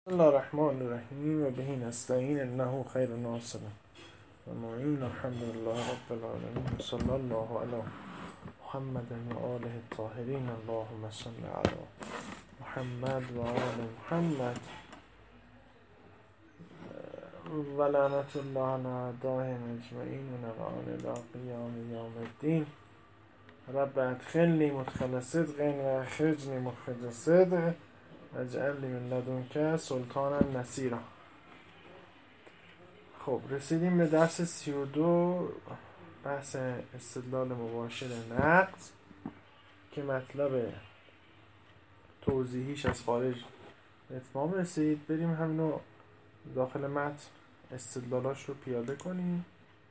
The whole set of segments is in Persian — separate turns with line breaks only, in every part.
بسم الله الرحمن الرحیم و بهی نستعین انه خیر ناصر و معین الحمد لله رب العالمین صلی الله علی محمد و آله الطاهرین اللهم صل علی محمد و آل محمد و لعنت الله علی اعدائهم اجمعین من الان الی قیام یوم الدین. رب ادخلنی مدخل صدق و اخرجنی مخرج صدق واجعلنی من لدنک سلطانا نصیرا. خب رسیدیم به درس 32، بحث استدلال مباشر نقض که مطلب توضیحیش از خارج اتمام رسید. بریم همینو داخل متن استدلالاش رو پیاده کنیم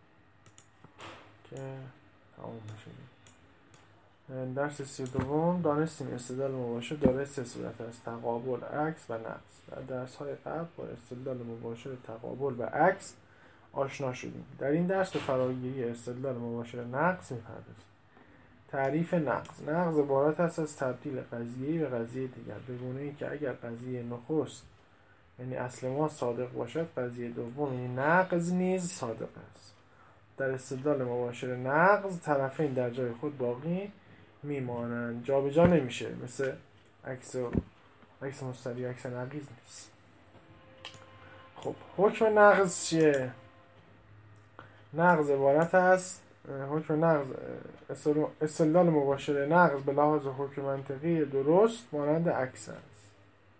که تمام بشه. درس 32 دانستیم استدلال مباشر داره سه صورت است: تقابل، عکس و نقض. در درس های قبل با استدلال مباشر تقابل و عکس آشنا شدیم. در این درس به فراگیری استدلال مباشر نقض می‌پردازیم. تعریف نقض: نقض عبارت است از تبدیل قضیه‌ای به قضیه دیگر، به گونه‌ای که اگر قضیه نخست یعنی اصل ما صادق باشد، قضیه دوم یعنی نقض نیز صادق است. در استدلال مباشر نقض طرفین در جای خود باقی میمانند، جابجا نمیشه، مثل عکس مستری عکس نقیض نیست. خب حکم نقض چیه؟ نقض عبارت است حکم نقض استدلال مباشر نقض به لحاظ حکم منطقی درست مانند عکس است.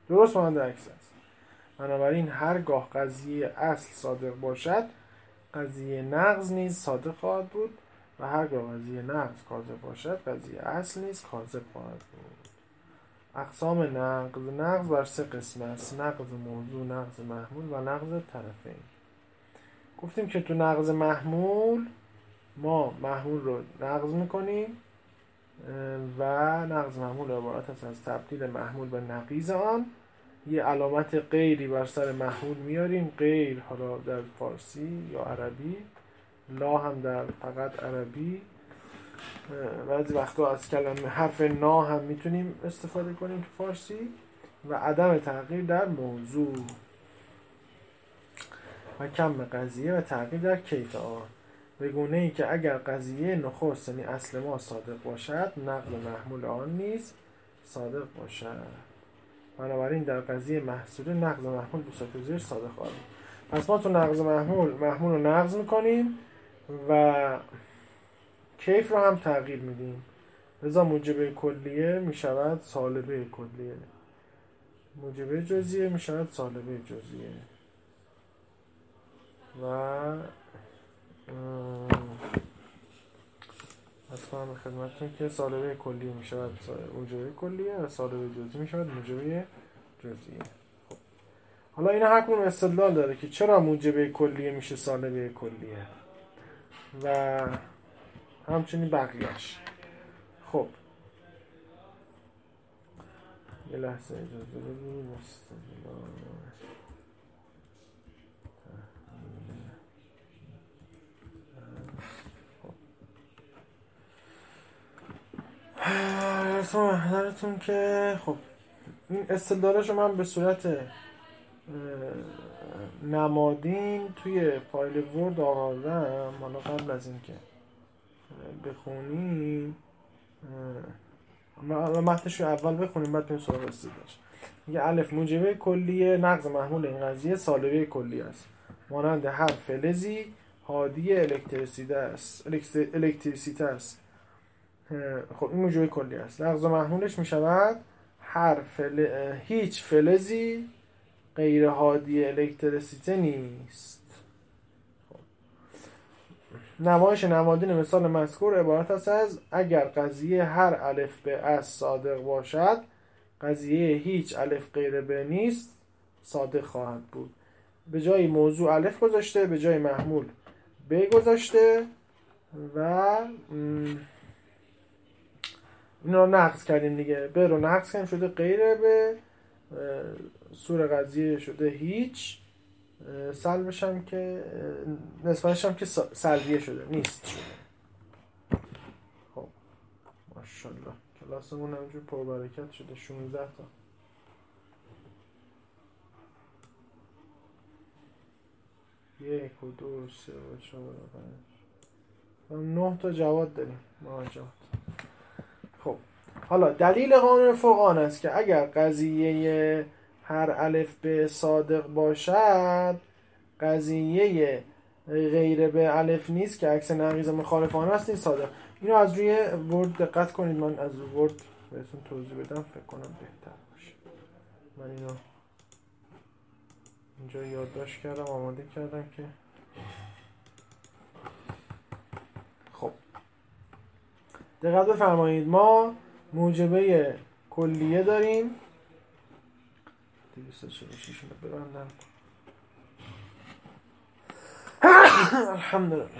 بنابراین هرگاه قضیه اصل صادق باشد، قضیه نقض نیز صادق خواهد بود و هرگاه قضیه نقض کاذب باشد، قضیه اصل نیز کاذب خواهد بود. اقسام نقض: نقض بر سه قسم است: نقض موضوع، نقض محمول و نقض طرفین. گفتیم که تو نقض محمول ما محمول رو نقض میکنیم و نقض محمول عبارت است از تبدیل محمول به نقیض آن. یه علامت غیری بر سر محمول میاریم، غیر حالا در فارسی یا عربی، لا هم در فقط عربی. بعضی وقتا از کلمه حرف نا هم میتونیم استفاده کنیم تو فارسی. و عدم تغییر در موضوع و کم قضیه و تغییر در کیف آن، به گونه‌ای که اگر قضیه نخست یعنی اصل ما صادق باشد، نقل محمول آن نیز صادق باشد. بنابراین در قضیه محصوله نقض محمول به صورت زیر صادق خواهد بود. پس ما تو نقض محمول رو نقض میکنیم و کیف رو هم تغییر میدیم، لذا موجبه کلیه میشود سالبه کلیه، موجبه جزئیه میشود سالبه جزئیه و از کنم به خدمتتون که سالبه کلیه میشود موجبه کلیه و سالبه جزئی میشود موجبه جزئیه. خب حالا اینا هر کدوم استدلال داره که چرا موجبه کلیه میشه سالبه کلیه و همچنین بقیه‌اش. خب یه لحظه اجازه بدیم. اصلا محضرتون که خب این استدلالاشو من به صورت نمادین توی فایل ورد آوردم. حالا قبل از این که بخونیم متنشو اول بخونیم بعد بریم سراغ استدلالش. میگه الف موجبه کلیه نقض محمول این قضیه سالبه کلیه است، مانند هر فلزی هادی الکتریسیته است. خب این موجبه کلیه است. نقض محمولش میشود هیچ فلزی غیر هادی الکتریسیته نیست. نمایش نمادین مثال مذکور عبارت است از اگر قضیه هر الف به از صادق باشد، قضیه هیچ الف غیر به نیست صادق خواهد بود. به جای موضوع الف گذاشته، به جای محمول ب گذاشته و این رو نقض کردیم دیگه. ب رو نقض کردیم شده غیر به، سور قضیه شده هیچ، سلبش هم که نسبتش هم که سلبیه شده نیست شده. خب ماشاءالله کلاسمون همینجور پربرکت شده. 16 تا 1 و 2 و 3 و 4 و 5 9 تا جواد داریم مراجعات. خب حالا دلیل قانون فوق آن است که اگر قضیه هر الف به صادق باشد، قضیه غیر به الف نیست که عکس نقیض مخالف آن است این صادق. اینو از روی ورد دقت کنید، من از روی ورد بهتون توضیح بدم فکر کنم بهتر باشه. من اینو اینجا یادداشت کردم، آماده کردم که خب دقت بفرمایید. ما موجبه کلیه داریم 246 رو ببندم. الحمدلله.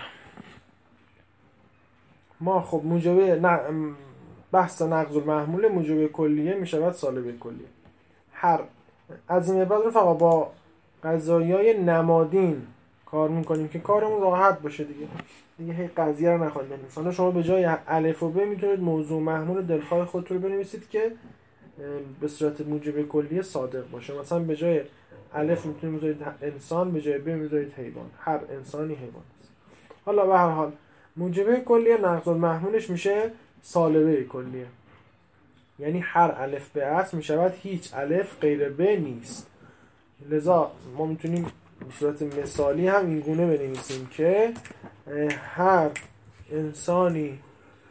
ما خب موجبه بحث نقض المحمول موجبه کلیه میشود سالبه کلیه. هر از این بعد رو فقط با قضایای نمادین کار میکنیم که کارمون راحت باشه دیگه هی قضیه رو نخواهید بنویسید. شما به جای الف و ب میتونید موضوع محمول دلخواه خودتون رو بنویسید که به صورت موجبه کلیه صادق باشه. مثلا به جای الف میتونید بذارید انسان، به جای ب میذارید حیوان. هر انسانی حیوان است. حالا به هر حال موجبه کلیه نقض المحمولش میشه سالبه کلیه، یعنی هر الف به اصل میشود هیچ الف غیر ب نیست. لذا ما میتونیم به صورت مثالی هم این گونه بنویسیم که هر انسانی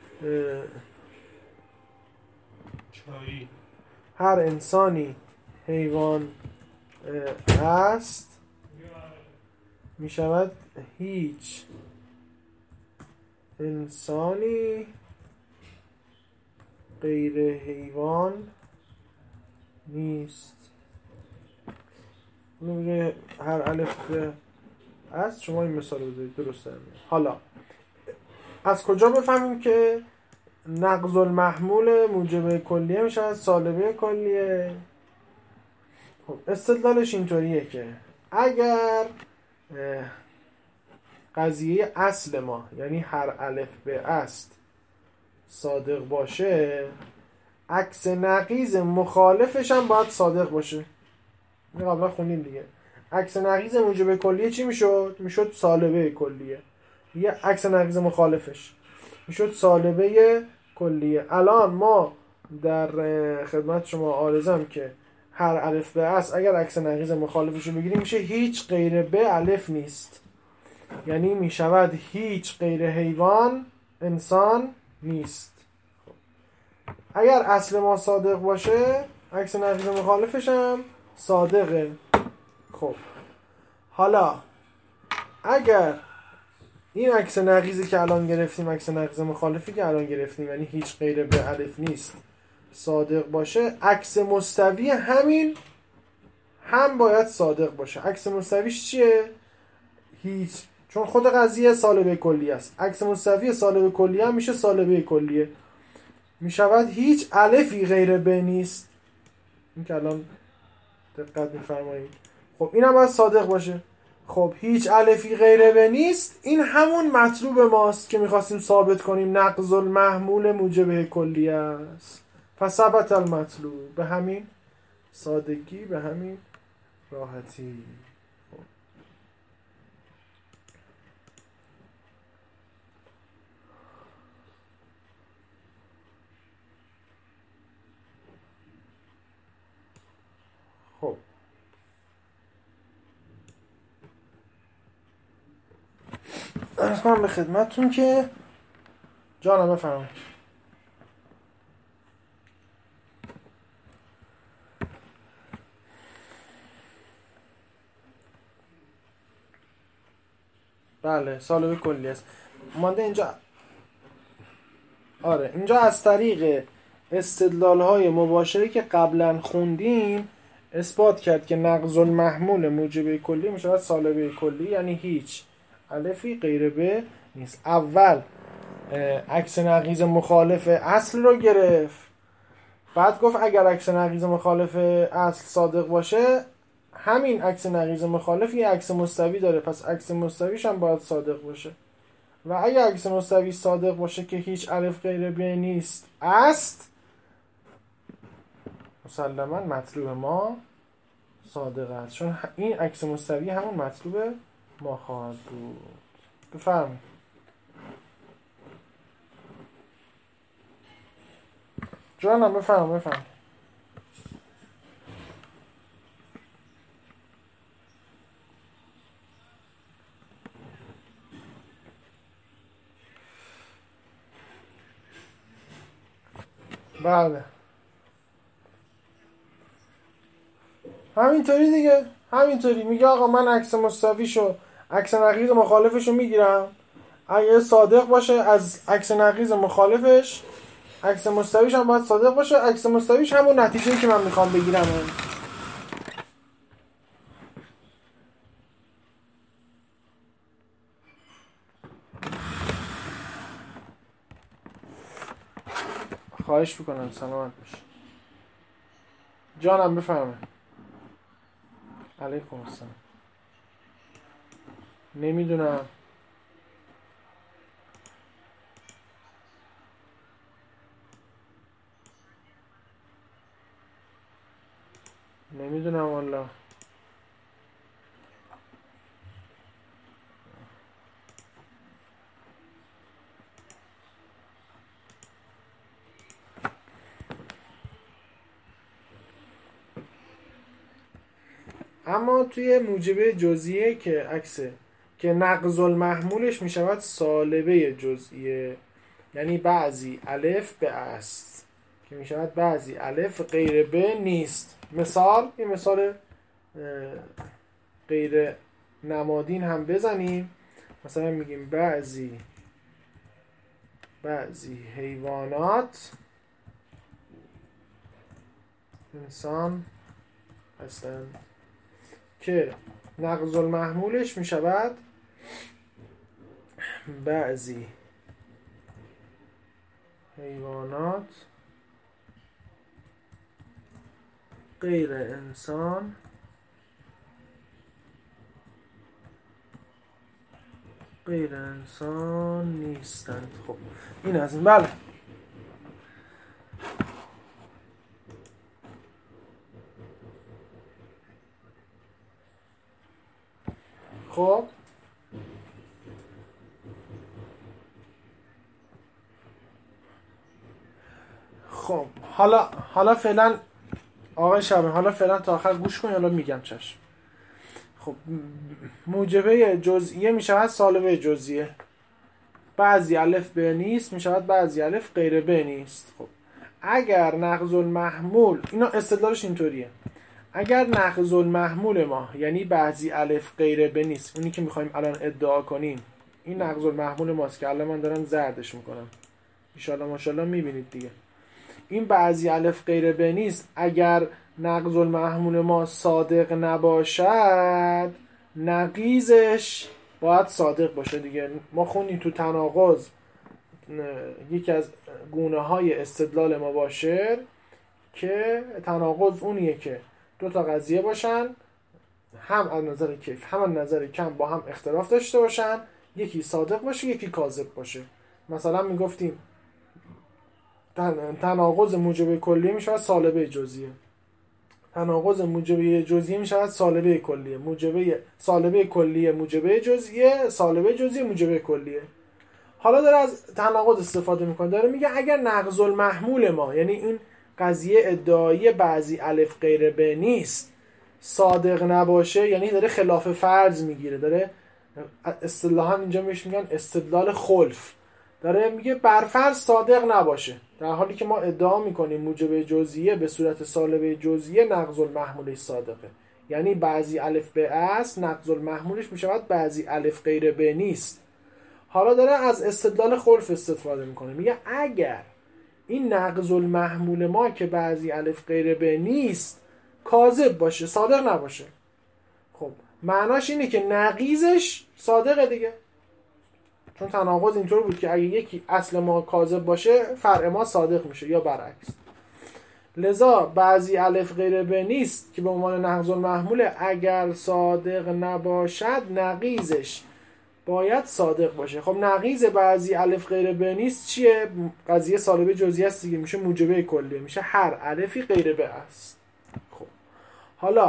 هر انسانی حیوان است می شود هیچ انسانی غیر حیوان نیست. هر الف است شما این مثال رو بذارید درسته. حالا از کجا بفهمیم که نقض المحمول موجبه کلیه می شود سالبه کلیه؟ خب استدلالش اینطوریه که اگر قضیه اصل ما یعنی هر الف به است صادق باشه، عکس نقیض مخالفش هم باید صادق باشه. این قبلا خوندیم دیگه. عکس نقیض موجبه کلیه چی میشد؟ میشد سالبه کلیه. یه عکس نقیض مخالفش میشد سالبه کلیه. الان ما در خدمت شما عارضم که هر الف به است اگر عکس نقیض مخالفش رو بگیریم میشه هیچ غیر به الف نیست، یعنی میشود هیچ غیر حیوان انسان نیست. اگر اصل ما صادق باشه عکس نقیض مخالفش هم صادقه. خب حالا اگر این عکس نقیضی که الان گرفتیم، عکس نقیض مخالفی که الان گرفتیم یعنی هیچ غیر به الف نیست صادق باشه، عکس مستوی همین هم باید صادق باشه. عکس مستویش چیه؟ هیچ، چون خود قضیه سالبه کلیه است. عکس مستوی سالبه کلیه هم میشه سالبه کلیه، میشود هیچ الفی غیر به نیست. این که الان دقت می‌فرمایید. خب اینم باید صادق باشه. خب هیچ الفی غیر به نیست، این همون مطلوب ماست که میخواستیم ثابت کنیم نقض المحمول موجبه کلیه است. پس ثبت المطلوب، به همین سادگی، به همین راحتی. خب عرض کنم به خدمتتون که جانم بفرمایید. بله سالبه کلی است. مانده اینجا آره اینجا از طریق استدلال‌های مباشری که قبلا خوندیم اثبات کرد که نقض المحمول موجبه کلی میشه سالبه کلی، یعنی هیچ الفی غیر به نیست. اول عکس نقیض مخالف اصل رو گرفت، بعد گفت اگر عکس نقیض مخالف اصل صادق باشه همین عکس نقیض مخالف یه عکس مستوی داره، پس عکس مستویش هم باید صادق باشه. و اگر عکس مستوی صادق باشه که هیچ الف غیر به نیست است، مسلما مطلوب ما صادق است، چون این عکس مستوی همون مطلوب ما خواهد بود. بفرمایید. جانم بفرمایید. بله همینطوری دیگه، همینطوری میگه آقا من عکس مستویشو عکس نقیض مخالفشو میگیرم، اگه صادق باشه از عکس نقیض مخالفش عکس مستویش هم باید صادق باشه، عکس مستویش همون نتیجه‌ای که من میخوام بگیرم خواهش میکنم سلامت باشه. جانم بفرمایید. علیکم السلام. نمیدونم. والا. اما توی موجبه جزئیه که عکسه که نقض المحمولش میشود سالبه جزئیه، یعنی بعضی الف به است که میشود بعضی الف غیر به نیست. مثال این مثال غیر نمادین هم بزنیم. مثلا میگیم بعضی حیوانات انسان هستند که نقض المحمولش میشود بعضی حیوانات غیر انسان نیستند. خب این از این. بله خب حالا فعلا آقای شبه، حالا فعلا تا آخر گوش کن، حالا میگم چشم. خب موجبه جزئیه میشود سالبه جزئیه. بعضی الف به نیست میشود بعضی الف غیر به نیست. خب اگر نقض المحمول، اینا استدلالش اینطوریه، اگر نقض المحمول ما یعنی بعضی الف غیر به نیست، اونی که میخوایم الان ادعا کنیم، این نقض المحمول ماست که الان من دارم زردش میکنم، ان شاءالله ماشاءالله میبینید دیگه. این بعضی الف غیر به نیست اگر نقض المحمول ما صادق نباشد، نقیضش باید صادق باشه دیگه. ما خوندیم تو تناقض یکی از گونه های استدلال مباشر که تناقض اونیه که دو تا قضیه باشن، هم از نظر کیف هم از نظر کم با هم اختلاف داشته باشن، یکی صادق باشه یکی کاذب باشه. مثلا میگفتیم تناقض موجبه کلیه میشه سالبه جزئیه، تناقض موجبه جزئیه میشه سالبه کلیه، سالبه کلیه موجبه جزئیه، سالبه جزئیه موجبه کلیه. حالا داره از تناقض استفاده میکنه، داره میگه اگر نقض المحمول ما یعنی این قضیه ادعایی بعضی الف غیر به نیست صادق نباشه، یعنی داره خلاف فرض میگیره، داره اصطلاحاً اینجا میگن استدلال خلف، داره میگه برفرض صادق نباشه، در حالی که ما ادعا میکنیم موجب جزئیه به صورت سالبه جزئیه نقض المحمولش صادقه، یعنی بعضی الف به است نقض المحمولش میشود بعضی الف غیر به نیست. حالا داره از استدلال خلف استفاده میکنه، میگه اگر این نقض المحمول ما که بعضی الف غیر به نیست کاذب باشه، صادق نباشه، خب معناش اینه که نقیضش صادقه دیگه، چون تناقض اینطور بود که اگه یکی اصل ما کاذب باشه فرع ما صادق میشه یا برعکس. لذا بعضی الف غیر به نیست که به عنوان نقض المحمول اگر صادق نباشد نقیضش باید صادق باشه. خب نقیض بعضی الف غیر به نیست چیه؟ قضیه سالبه جزئیه است دیگه، میشه موجبه کلیه، میشه هر الفی غیر به است. خب حالا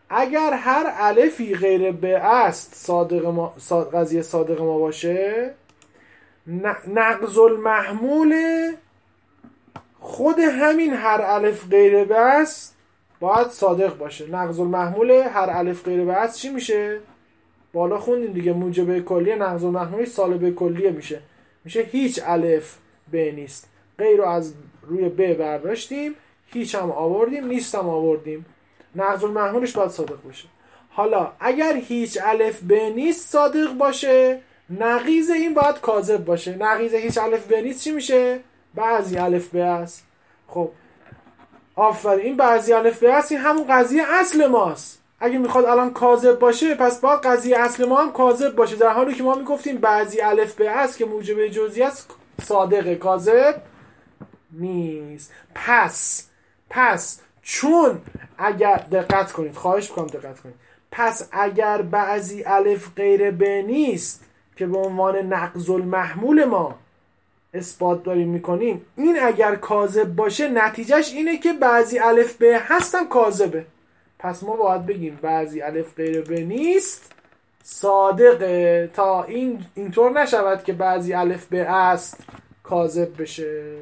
اگر هر الفی غیر ب است قضیه صادق ما باشه، نقض المحمول خود همین هر الف غیر ب است باید صادق باشه. نقض المحمول هر الف غیر ب است چی میشه؟ بالا خوندیم دیگه، موجب کلیه نقض المحمول سالب کلیه میشه هیچ الف ب نیست. غیر رو از روی ب برداشتیم، هیچ هم آوردیم، نیست هم آوردیم، نقض المحمولش باید صادق باشه. حالا اگر هیچ الف ب نیست صادق باشه، نقیض این باید کاذب باشه. نقیض هیچ الف ب نیست چی میشه؟ بعضی الف ب است. خب آفرین، این بعضی الف ب است، این همون قضیه اصل ماست. اگه میخواد الان کاذب باشه پس باید قضیه اصل ما هم کاذب باشه، در حالی که ما میگفتیم بعضی الف ب است که موجب جزئی است صادقه، کاذب نیست. پس چون اگر دقت کنید، خواهش میکنم دقت کنید، پس اگر بعضی الف غیر ب نیست که به عنوان نقض المحمول ما اثبات داریم میکنیم، این اگر کاذب باشه نتیجهش اینه که بعضی الف ب هستم کاذبه. پس ما باید بگیم بعضی الف غیر ب نیست صادقه، تا اینطور نشود که بعضی الف ب است کاذب بشه.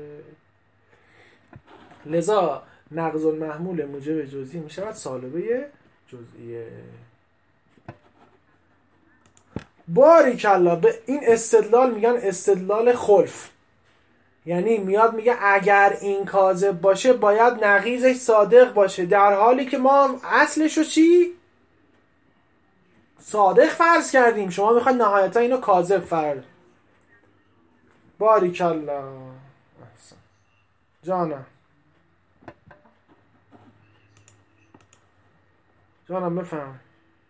لذا نقض المحمول موجب جزئی می شود سالبه جزئیه. باریکلا، به این استدلال میگن استدلال خلف. یعنی میاد میگه اگر این کاذب باشه باید نقیضش صادق باشه، در حالی که ما اصلشو چی؟ صادق فرض کردیم. شما میخواید نهایتا اینو کاذب فرض. باریکلا جانم بفهم.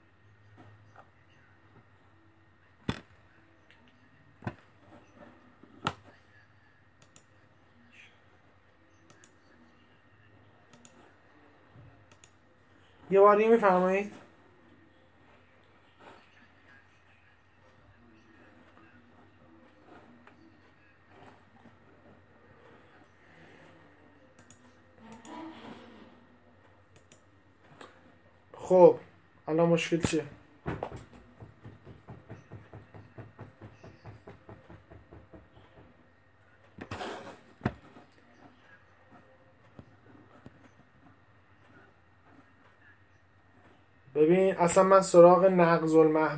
یه بار دیگه میفرمایید؟ خب الان مشکل چیه؟ ببین اصلا من سراغ نقض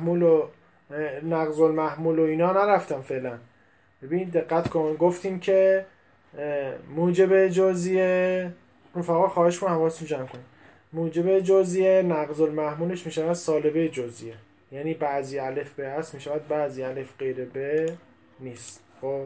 المحمول و اینا نرفتم فعلا. ببین دقت کن، گفتیم که موجب جزئیه، رفقا خواهش کنم حواستون جمع کنید، موجب جزئیه نقض المحمولش میشه سالبه جزئیه، یعنی بعضی الف ب هست میشه بعضی الف غیر ب نیست. خب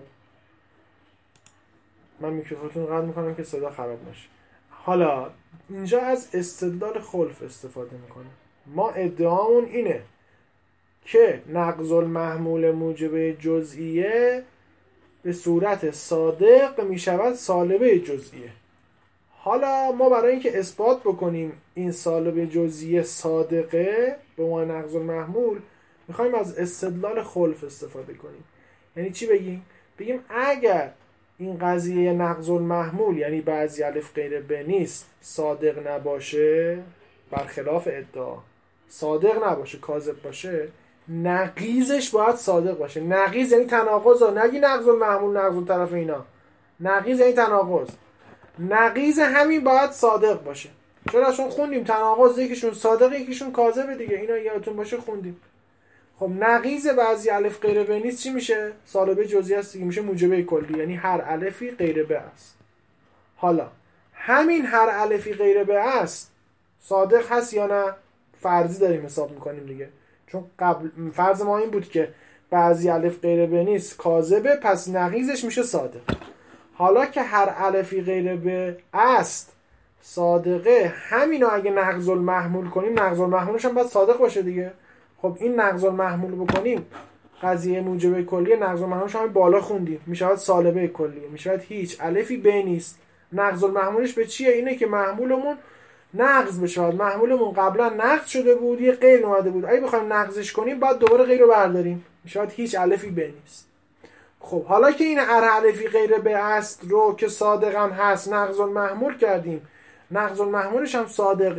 من میکروفونتون قطع میکنم که صدا خراب نشه. حالا اینجا از استدلال خلف استفاده میکنه. ما ادعامون اینه که نقض المحمول موجب جزئیه به صورت صادق میشود سالبه جزئیه. حالا ما برای اینکه اثبات بکنیم این سالبه جزئیه صادقه به عنوان نقض المحمول، میخوایم از استدلال خلف استفاده کنیم. یعنی چی بگیم؟ بگیم اگر این قضیه نقض المحمول یعنی بعضی الف غیر ب نیست صادق نباشه، برخلاف ادعا صادق نباشه کاذب باشه، نقیضش باید صادق باشه. نقیض یعنی تناقض، نگی نقض المحمول نقض الطرف اینا، نقیض یعنی تناقض. نقیض همین باید صادق باشه. چرا؟ چون خوندیم تناقض یکیشون صادق یکیشون کاذبه دیگه، اینا یادتون باشه خوندیم. خب نقیض بعضی الف غیر ب نیست چی میشه؟ سالبه جزئی است دیگه، میشه موجبه کلی، یعنی هر الفی غیر ب است. حالا همین هر الفی غیر ب است صادق هست یا نه؟ فرضی داریم حساب میکنیم دیگه، چون قبل فرض ما این بود که بعضی الف غیر ب نیست کاذبه، پس نقیضش میشه صادق. حالا که هر الفی غیر ب است صادقه، همینو اگه نقض المحمول کنیم، نقض المحمولش هم باید صادق باشه دیگه. خب این نقض المحمول بکنیم، قضیه موجبه کلیه نقض المحمولش هم بالا خوندیم، میشود سالبه کلیه، میشود هیچ الفی ب نیست. نقض المحمولش به چیه؟ اینه که محمولمون نقض بشه. محمولمون قبلا نقض شده بود، یه غیر اومده بود، اگه بخوایم نقضش کنیم باید دوباره غیر رو برداریم، میشود هیچ الفی ب نیست. خب حالا که این هر الفی غیر ب است رو که صادق هم هست نقض المحمول کردیم، نقض المحمولش هم صادقه،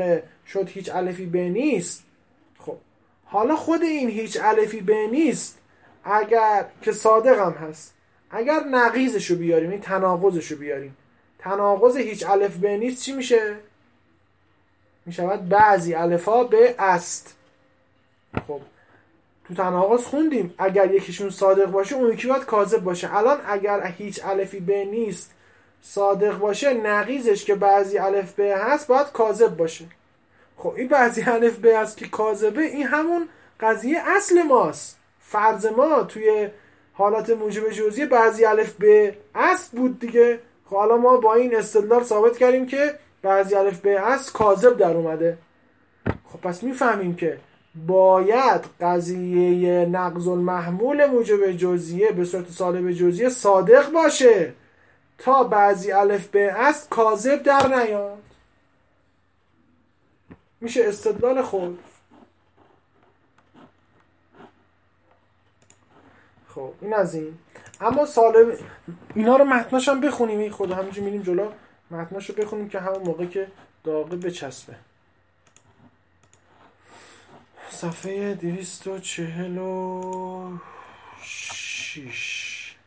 شد هیچ الفی ب نیست. خب حالا خود این هیچ الفی ب نیست اگر که صادق هم هست، اگر نقیضشو بیاریم، این تناقضشو بیاریم، تناقض هیچ الف ب نیست چی میشه؟ میشود بعضی الفا به است. خب تو تناقض خوندیم اگر یکیشون صادق باشه اون یکی باید کاذب باشه. الان اگر هیچ الفی ب نیست صادق باشه، نقیضش که بعضی الف ب هست باید کاذب باشه. خب این بعضی الف ب هست که کاذبه، این همون قضیه اصل ماست. فرض ما توی حالت موجب جزئی بعضی الف ب اصل بود دیگه. خب حالا ما با این استدلال ثابت کردیم که بعضی الف ب اصل کاذب در اومده. خب پس میفهمیم که باید قضیه نقض المحمول موجب جزئیه به صورت سالب جزئیه صادق باشه تا بعضی الف ب اصل کاذب در نیاد. میشه استدلال خود. خب این از این. اما سالب اینا رو متناش هم بخونیم، این خود همینجور میریم جلو متناش رو بخونیم که همون موقع که داغه بچسبه. صفحه 246.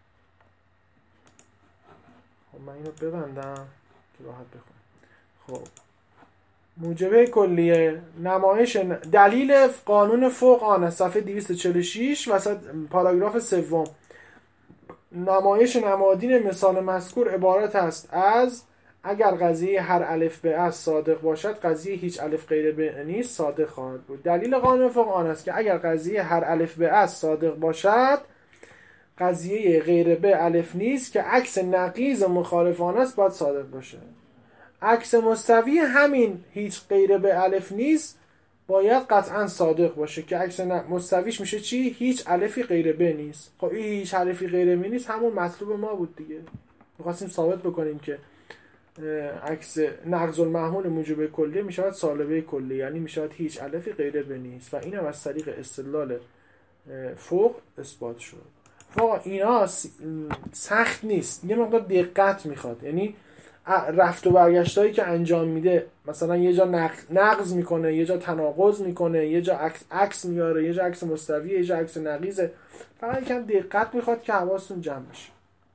خب من اینو ببندم که راحت بخونم. خب موجبه کلیه نمایش دلیل قانون فوق آن است. صفحه 246 وسط پاراگراف سوم. نمایش نمادین مثال مذکور عبارت است از اگر قضیه هر الف به است صادق باشد قضیه هیچ الف غیر به نیست صادق خواهد بود. دلیل قانون فوق آن است که اگر قضیه هر الف به است صادق باشد قضیه غیر به الف نیست که عکس نقیض مخالف آن است باید صادق باشه. عکس مستوی همین هیچ غیر به الف نیست باید قطعا صادق باشه که عکس مستویش میشه چی؟ هیچ الفی غیر به نیست. خب این هیچ الفی غیر به نیست همون مطلوب ما بود دیگه. می‌خواستیم ثابت بکنیم که عکس نقض المحمول موجب کلیه میشود سالبه کلیه، یعنی میشود هیچ الفی غیر به نیست و این هم از طریق استدلال فوق اثبات شد. واقعا اینا سخت نیست، یه مقدار دقت میخواد، یعنی رفت و برگشتایی که انجام میده، مثلا یه جا نقض میکنه، یه جا تناقض میکنه، یه جا عکس میاره، یه جا عکس مستویه، یه جا عکس نقیضه، فقط یکم دقت میخواد که حواستون جمع بشه.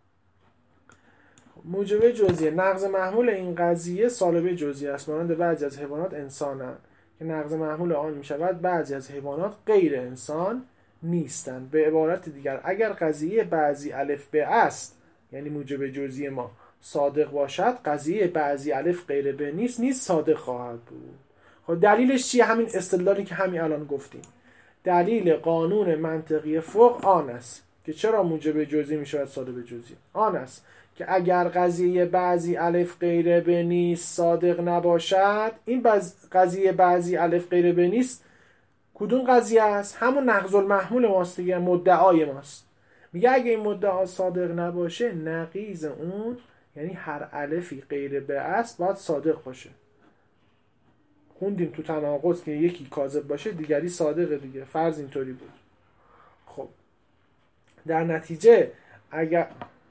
موجبه جزئیه نقض محمول این قضیه سالبه جزئیه است، مانند بعضی از حیوانات انسانند که نقض محمول آن میشود بعضی از حیوانات غیر انسان نیستند. به عبارت دیگر اگر قضیه بعضی الف به است، یعنی موجب جزئی ما صادق باشد قضیه بعضی الف غیر به نیست صادق خواهد بود. خب دلیلش چیه؟ همین استدلالی که همین الان گفتیم. دلیل قانون منطقی فوق آن است که چرا موجب جزئی میشود سالب جزئی آن است که اگر قضیه بعضی الف غیر به نیست صادق نباشد، این قضیه بعضی الف غیر به نیست کدوم قضیه است؟ همون نقض المحمول ماست دیگه، مدعای ماست. میگه اگه این مدعا صادق نباشه نقیض اون یعنی هر الفی غیر به است باید صادق باشه. خوندیم تو تناقض که یکی کاذب باشه دیگری صادقه دیگه، فرض اینطوری بود. خب در نتیجه اگر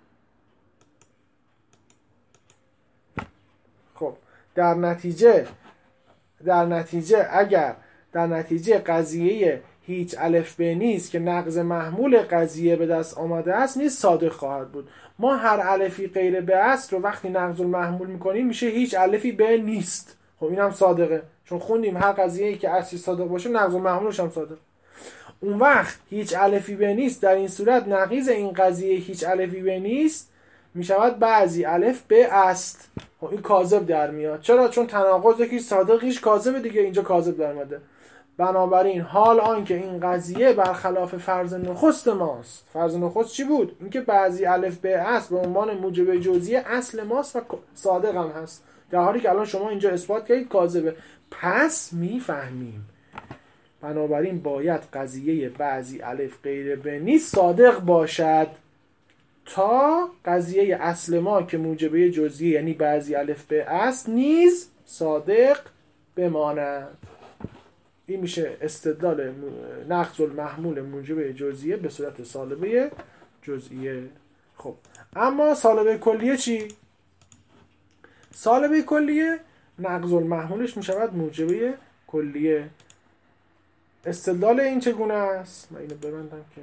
در نتیجه قضیه هیچ الف به نیست که نقض محمول قضیه به دست آمده است نیست صادق خواهد بود. ما هر الفی غیر به است رو وقتی نقض المحمول میکنیم میشه هیچ الفی به نیست. خب این هم صادقه، چون خوندیم هر قضیه‌ای که اصلی صادق باشه نقض المحمولش هم صادق. اون وقت هیچ الفی به نیست در این صورت نقیض این قضیه هیچ الفی به نیست میشود بعضی الف به است. خب این کاذب در میاد. چرا؟ چون تناقض یکی صادقیش کاذبه دیگه، اینجا کاذب در اومده. بنابراین حال آن که این قضیه برخلاف فرض نخست ماست. فرض نخست چی بود؟ اینکه بعضی الف به است به عنوان موجب جزئی اصل ماست و صادق هم هست، در حالی که الان شما اینجا اثبات کردید کاذبه. پس میفهمیم بنابراین باید قضیه بعضی الف غیر به نیست صادق باشد تا قضیه اصل ما که موجبه جزئی یعنی بعضی الف به است نیز صادق بماند. این میشه استدلال نقض المحمول موجبه جزئیه به صورت سالبه جزئیه. خب اما سالبه کلیه چی؟ سالبه کلیه نقض المحمولش میشود موجبه کلیه. استدلال این چگونه است؟ من اینو ببندم که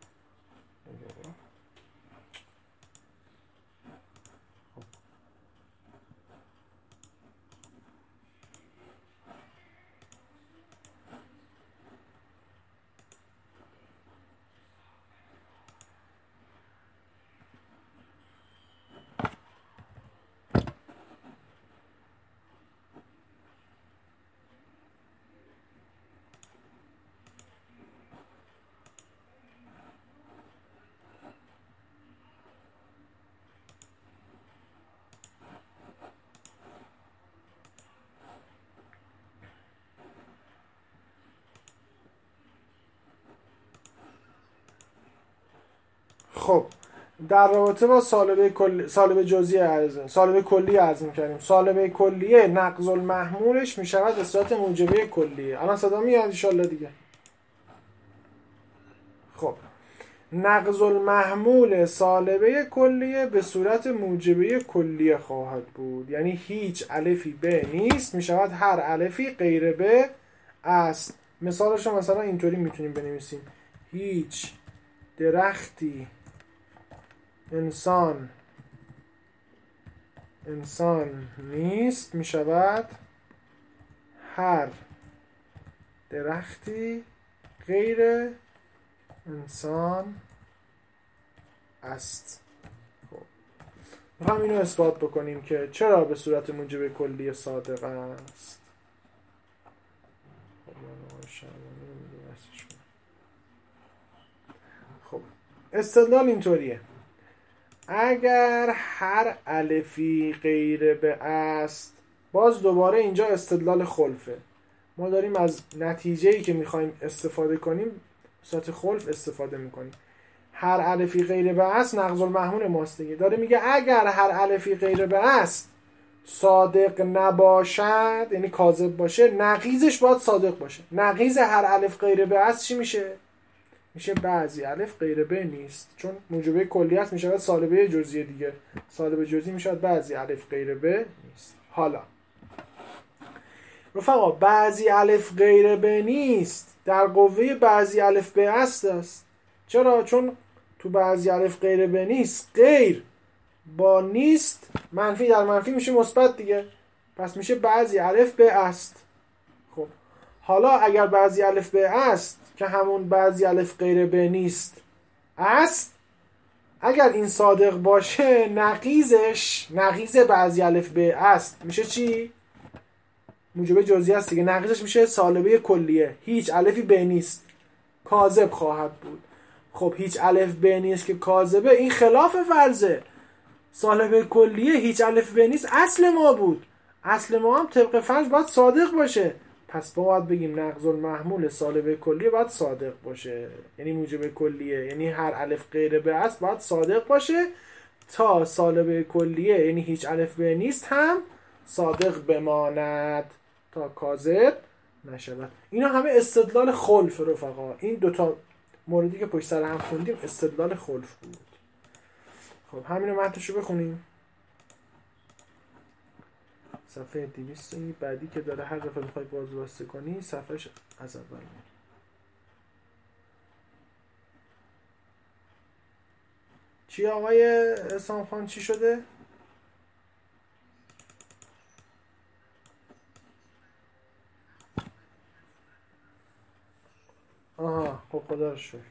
خب در رابطه با سالب جزئی سالب کلی عرض می‌کردیم. سالب کلیه نقض المحمولش میشود به صورت موجبه کلیه. الان صدا میاد ان شاءالله دیگه. خب نقض المحمول سالبه کلیه به صورت موجبه کلیه خواهد بود، یعنی هیچ الفی به نیست، میشود هر الفی غیر به است. مثالش رو مثلا اینطوری میتونیم بنویسیم: هیچ درختی انسان نیست، می شود هر درختی غیر انسان است. خب میخوام اینو اثبات بکنیم که چرا به صورت موجب کلی صادق است. خب استدلال اینطوریه: اگر هر الفی غیر به است، باز دوباره اینجا استدلال خلفه. ما داریم از نتیجه‌ای که میخوایم استفاده کنیم صورت خلف استفاده میکنیم. هر الفی غیر به است نقض المحمول ماست دیگه. داره میگه اگر هر الفی غیر به است صادق نباشد، یعنی کاذب باشه، نقیضش باید صادق باشه. نقیض هر الف غیر به است چی میشه؟ میشه بعضی الف غیر به نیست، چون موجبه کلی است میشه سالبه جزئی دیگه. سالب جزئی میشه بعضی الف غیر به نیست. حالا رفقا بعضی الف غیر به نیست در قوه بعضی الف به است. چرا؟ چون تو بعضی الف غیر به نیست غیر با نیست منفی در منفی میشه مثبت دیگه، پس میشه بعضی الف به است. خب حالا اگر بعضی الف به است که همون بعضی الف غیر به نیست است، اگر این صادق باشه نقیض بعضی الف به است میشه چی؟ موجب جزئی است دیگه. نقیضش میشه سالبه کلیه. هیچ الفی به نیست، کاذب خواهد بود. خب هیچ الف به نیست که کاذبه، این خلاف فرضه. سالبه کلیه هیچ الف به نیست اصل ما بود. اصل ما هم طبق فرض باید صادق باشه. پس ما باید بگیم نقض المحمول سالبه کلیه باید صادق باشه، یعنی موجب کلیه، یعنی هر الف غیر به است باید صادق باشه تا سالبه کلیه یعنی هیچ الف به نیست هم صادق بماند تا کاذب نشود. اینا همه استدلال خلف رفقا. این دوتا موردی که پشت سر هم خوندیم استدلال خلف بود. خب همینو متنشو بخونیم. صفحه 200 بعدی که داره هر دفعه بخوای بازواسته کنی صفحهش از اول میاد. چی آقای اسلام خان چی شده؟ آها خب خدا رو شکر.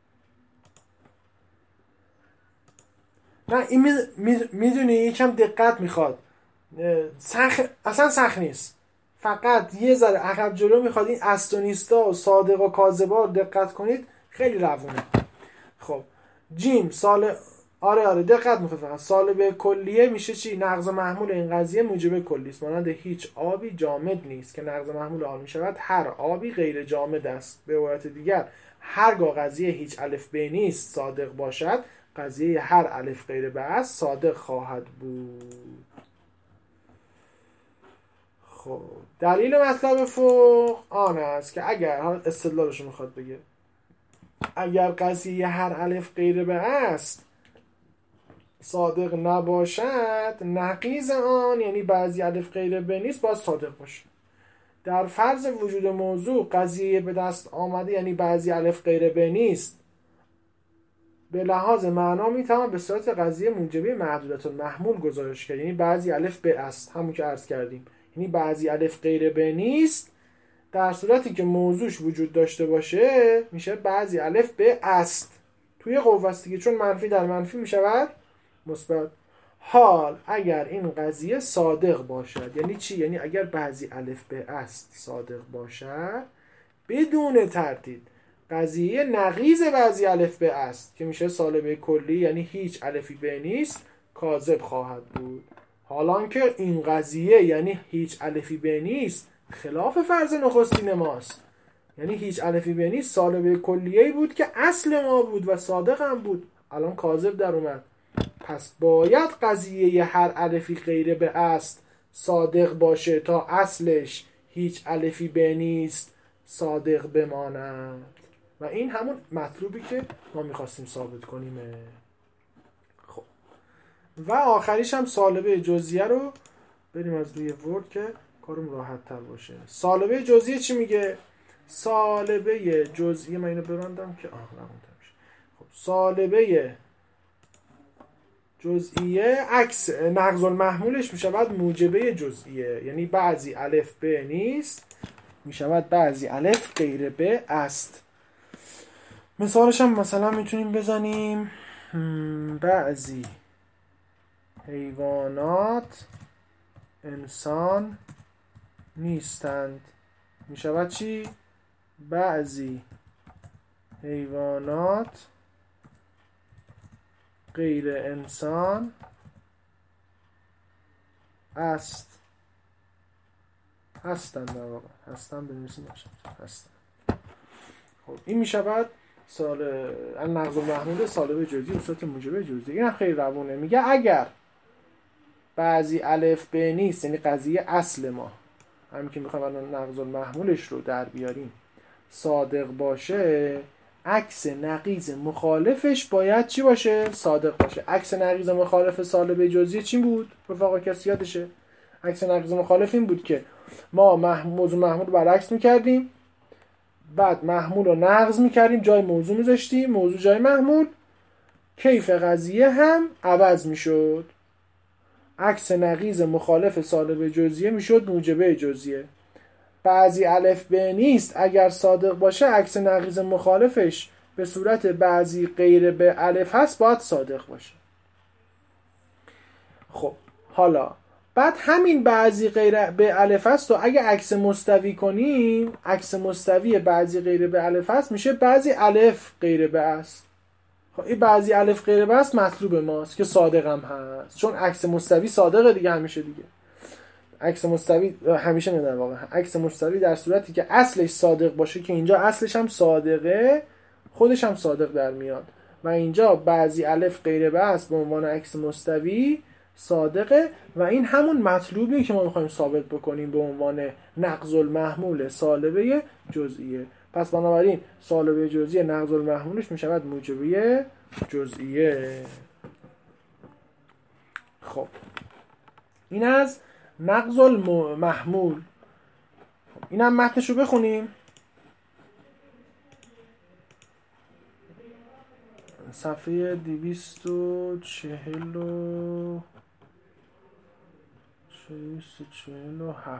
نه این میدونی یکم دقت میخواد. اصلا سخت نیست، فقط یه ذره عقب جلو میخواد. این استونیستا و صادق و کاذبا دقت کنید، خیلی روونه. خب جیم آره دقت میخواد. فقط سالب کلیه میشه چی؟ نقض محمول این قضیه موجب کلی است. مانند هیچ آبی جامد نیست که نقض محمول آن میشود هر آبی غیر جامد است. به عبارت دیگر هرگاه قضیه هیچ الف به نیست صادق باشد، قضیه هر الف غیر به است صادق خواهد بود. خب دلیل مطلب فوق آن است که اگر استدلالش رو میخواد بگه اگر قضیه هر الف غیر به است صادق نباشد نقیض آن یعنی بعضی الف غیر ب نیست باید صادق باشه. در فرض وجود موضوع قضیه به دست آمده یعنی بعضی الف غیر ب نیست، به لحاظ معنا میتوان به صورت قضیه موجبه محدودیت المحمول گزارش کرد، یعنی بعضی الف ب است، همون که عرض کردیم، یعنی بعضی الف غیر ب نیست در صورتی که موضوعش وجود داشته باشه میشه بعضی الف ب است. توی قوه است دیگه، چون منفی در منفی میشود مثبت. حال اگر این قضیه صادق باشد، یعنی چی؟ یعنی اگر بعضی الف ب است صادق باشد بدون تردید قضیه نقیض بعضی الف ب است که میشه سالبه کلی، یعنی هیچ الفی ب نیست، کاذب خواهد بود. حالان که این قضیه یعنی هیچ الفی ب نیست خلاف فرض نخستین ماست، یعنی هیچ الفی ب نیست سالبه کلیه‌ای بود که اصل ما بود و صادق هم بود، الان کاذب در اومد. پس باید قضیه هر الفی غیر ب است صادق باشه تا اصلش هیچ الفی ب نیست صادق بماند و این همون مطلوبی که ما میخواستیم ثابت کنیم. خب و آخریش هم سالبه جزئیه رو بریم از روی ورد که کارم راحت تر باشه. سالبه جزئیه چی میگه؟ سالبه جزئیه، من اینو ببندم که میشه. خب سالبه جزئیه عکس نقض المحمولش میشود موجبه جزئیه، یعنی بعضی الف ب نیست میشود بعضی الف غیر ب است. مثالش هم مثلا میتونیم بزنیم بعضی حیوانات انسان نیستند میشود چی؟ بعضی حیوانات غیر انسان است. هستند در واقع، هستند بنویسیم هستند. خب این میشود نقض المحمول سالبه جزئی به صورت موجبه جزئی. این خیلی روونه. میگه اگر بعضی الف ب نیست یعنی قضیه اصل ما، همین که میخوایم الان نقض المحمولش رو در بیاریم، صادق باشه عکس نقیض مخالفش باید چی باشه؟ صادق باشه. عکس نقیض مخالف سالبه جزئی چی بود؟ رفقا کسی یادشه؟ عکس نقیض مخالف این بود که ما موضوع محمول برعکس میکردیم، بعد محمول رو نقض میکردیم، جای موضوع میذاشتیم، موضوع جای محمول، کیف قضیه هم عوض میشد. عکس نقیض مخالف سالبه جزئیه میشد موجبه جزئیه. بعضی الف ب نیست اگر صادق باشه عکس نقیض مخالفش به صورت بعضی غیر ب الف هست باید صادق باشه. خب حالا بعد همین بعضی غیر ب الف هست و اگه عکس مستوی کنیم، عکس مستوی بعضی غیر ب الف هست میشه بعضی الف غیر ب است. خب این بعضی الف غیر ب است مطلوب ماست که صادق هم هست، چون عکس مستوی صادقه دیگه، همیشه دیگه عکس مستوی همیشه نه در واقع، عکس مستوی در صورتی که اصلش صادق باشه که اینجا اصلش هم صادقه خودش هم صادق در میاد و اینجا بعضی الف غیر ب است به عنوان عکس مستوی صادقه و این همون مطلوبیه که ما میخوایم ثابت بکنیم به عنوان نقض المحمول سالبه جزئیه. پس بنابراین سالبه جزئیه نقض المحمولش میشود موجبه جزئیه. خب این از نقض المحمول. اینم متنشو بخونیم. صفحه 247.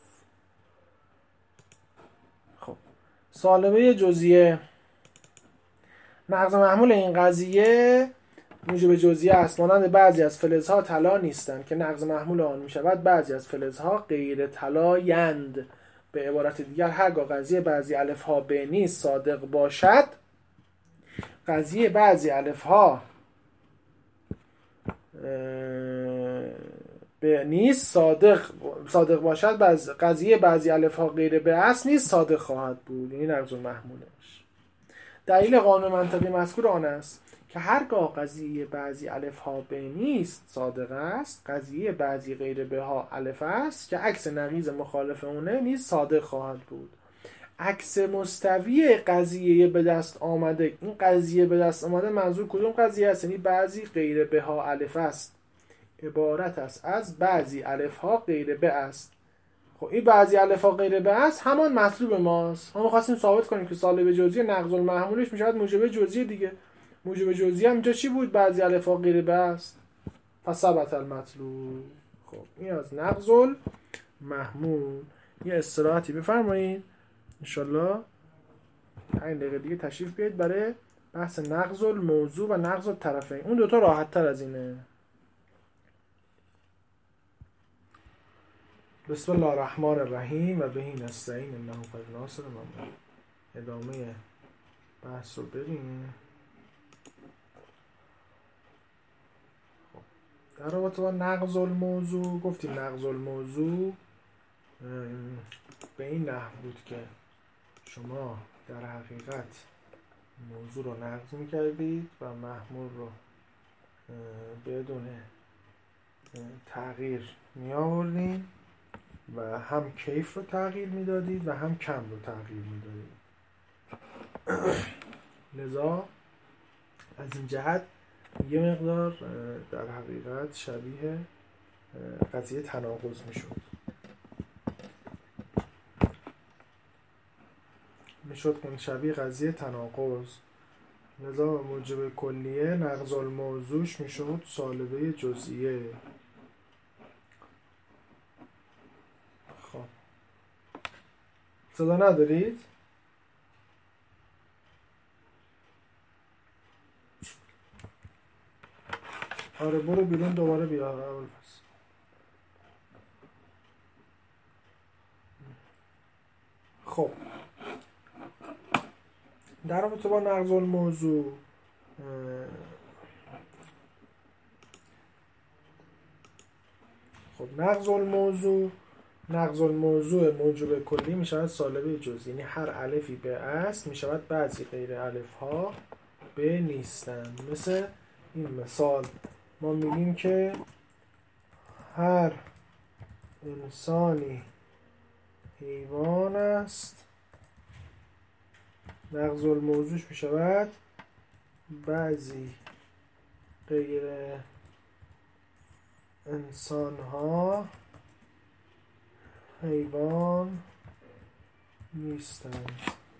خب سالبه جزئیه نقض محمول این قضیه موجب جزئیه است. مانند بعضی از فلزها طلا نیستند که نقض محمول آن می شود بعضی از فلزها غیر طلایند. به عبارت دیگر هرگاه قضیه بعضی الف ها ب نیست صادق باشد، قضیه بعضی الف ها ب نیست صادق باشد، قضیه بعضی الف ها غیر ب است نیست صادق خواهد بود. این نقض محمولش. دلیل قانون منطقی مذکور آن است که هرگاه قضیه بعضی الف ها ب نیست صادق است، قضیه بعضی غیر ب ها الف است که عکس نقیض مخالف اونه نیست صادق خواهد بود. عکس مستوی قضیه به دست آمده. این قضیه به دست آمده منظور کدوم قضیه است؟ یعنی بعضی غیر به ها الف است، عبارت است از بعضی الف ها غیر به است. خب این بعضی الف ها غیر به است همان مطلوب ماست. ما می‌خواستیم ثابت کنیم که سالب جزئی نقض المحمولش میشود موجب جزئی دیگه. موجب جزئی هم اینجا چی بود؟ بعضی الف ها غیر به است. پس ثبت المطلوب. خب این از نقض المحمول. یه استراحتی بفرمایید انشالله 5 دقیقه دیگه تشریف بیارید برای بحث نقض الموضوع و نقض الطرفین. اون دوتا راحت تر از اینه. بسم الله الرحمن الرحیم و بهی نستعین انه خیر ناصر ممنون. ادامه بحث رو بریم. در رابطه با نقض الموضوع گفتیم نقض الموضوع به این نحو بود که شما در حقیقت موضوع رو نقض میکردید و محمول رو بدون تغییر می آوردید و هم کیف رو تغییر میدادید و هم کم رو تغییر میدادید. لذا از این جهت یه مقدار در حقیقت شبیه قضیه تناقض میشد. شبیه قضیه تناقض. لذا موجب کلیه نقض الموضوعش میشد سالبه جزئیه. خب صدا ندارید؟ آره برو بیرون دوباره بیا اول پس. خب در رابطه با نقض الموضوع خب نقض الموضوع موجب کلی می شود سالبه جزئی. یعنی هر الفی به است می شود بعضی غیر الف ها به نیستند. مثل این مثال ما میگیم که هر انسانی حیوان است. نقض الموضوعش می شود بعضی غیر انسان ها حیوان نیستند.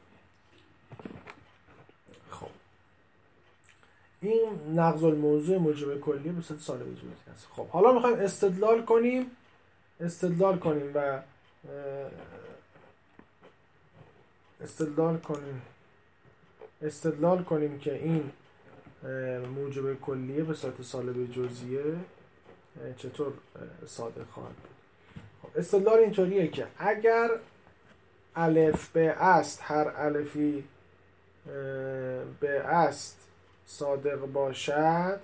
خب این نقض الموضوع موجب کلی به صورت سالبه جزئی است. خب حالا میخوایم استدلال کنیم و استدلال کنیم که این موجب کلیه به صورت سالبه جزئیه چطور صادق خواهد بود. خب استدلال اینطوریه که اگر الف به است، هر الفی به است صادق باشد،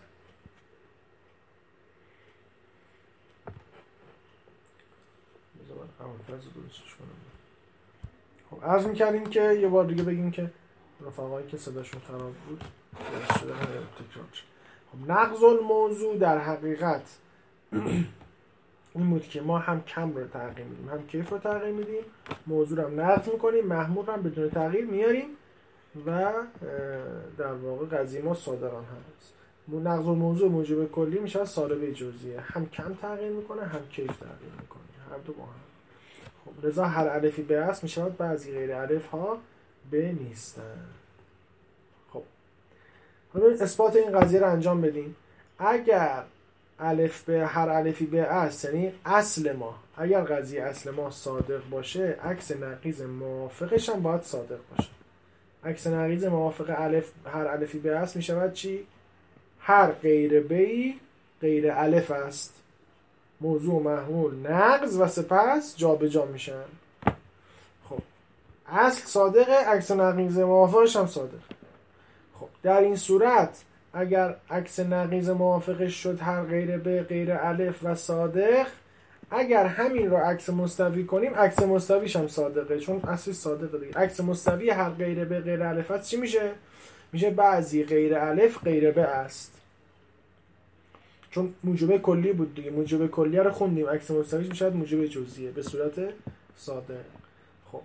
خب عرض می‌کردیم که یه بار دیگه بگیم که رفقایی که صداشون خراب بود تکرار شد. خب نقض الموضوع در حقیقت این بود که ما هم کم رو تغییر میدیم هم کیف رو تغییر میدیم، موضوع رو هم نقض میکنیم، محمول رو هم بدون تغییر میاریم و در واقع قضیه ما صادقان هست. نقض الموضوع موجب کلی میشه سالبه جزئیه، هم کم تغییر میکنه هم کیف تغییر میکنه، هر دو با هم. خب لذا هر الفی به است میشه بعضی غیر الف ها به نیستن. خب حالا اثبات این قضیه رو انجام بدیم. اگر الف به هر الفی به است، یعنی اصل ما، اگر قضیه اصل ما صادق باشه، عکس نقیض موافقش هم باید صادق باشه. عکس نقیض موافق هر الفی به است می شود چی؟ هر غیر بی غیر الف است. موضوع محمول نقض و سپس جا به جا میشن. خب اصل صادقه، عکس نقیض موافقش هم صادقه. خب در این صورت اگر عکس نقیض موافقش شد هر غیر به غیر الف و صادق، اگر همین رو عکس مستوی کنیم عکس مستویش هم صادقه، چون اصلی صادقه دیگه. عکس مستوی هر غیر به غیر الف است چی میشه؟ میشه بعضی غیر الف غیر به است، چون موجب کلی بود دیگه. موجب کلیه رو خوندیم، عکس مستویش میشه موجب جزئیه به صورت صادق. خب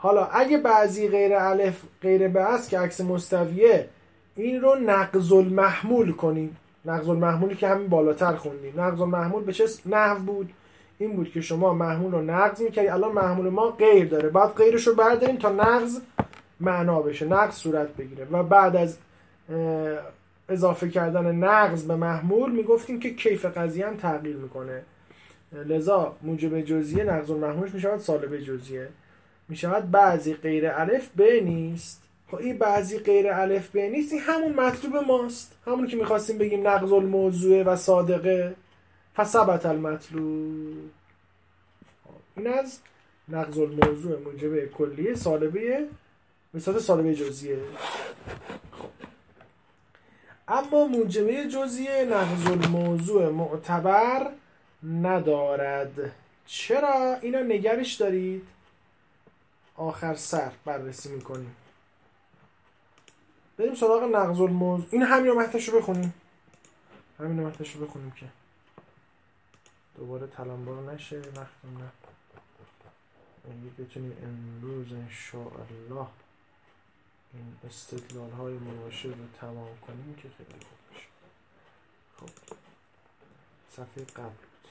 حالا اگه بعضی غیر الف غیر به است که عکس مستویه، این رو نقض المحمول کنیم. نقض المحمولی که همین بالاتر خوندیم. نقض المحمول به چه نحو بود؟ این بود که شما محمول رو نقض می‌کردی. الان محمول ما غیر داره، بعد غیرش رو برداریم تا نقض معنا بشه، نقض صورت بگیره، و بعد از اضافه کردن نقض به محمول میگفتیم که کیف قضیه هم تغییر میکنه. لذا موجب جزئیه نقض المحمولش میشود سالبه جزئیه، میشود بعضی غیر الف به نیست. خب این بعضی غیر الف به نیست، این همون مطلوب ماست، همون که میخواستیم بگیم نقض الموضوع و صادقه. فثبت المطلوب. این از نقض الموضوع موجب کلیه سالبه به صورت سالبه جزئیه. اما موجبه جزئیه نقض الموضوع معتبر ندارد. چرا؟ اینا نگرش دارید، آخر سر بررسی میکنیم. بریم سراغ نقض الموضوع. این همین رو متنشو بخونیم، همین رو متنشو بخونیم که دوباره تلمبار نشه، وقتم نه. اگه بتونیم امروز انشاءالله این استدلال های مباشر رو تمام کنیم که خیلی خوب میشه. خب صفحه قبل بود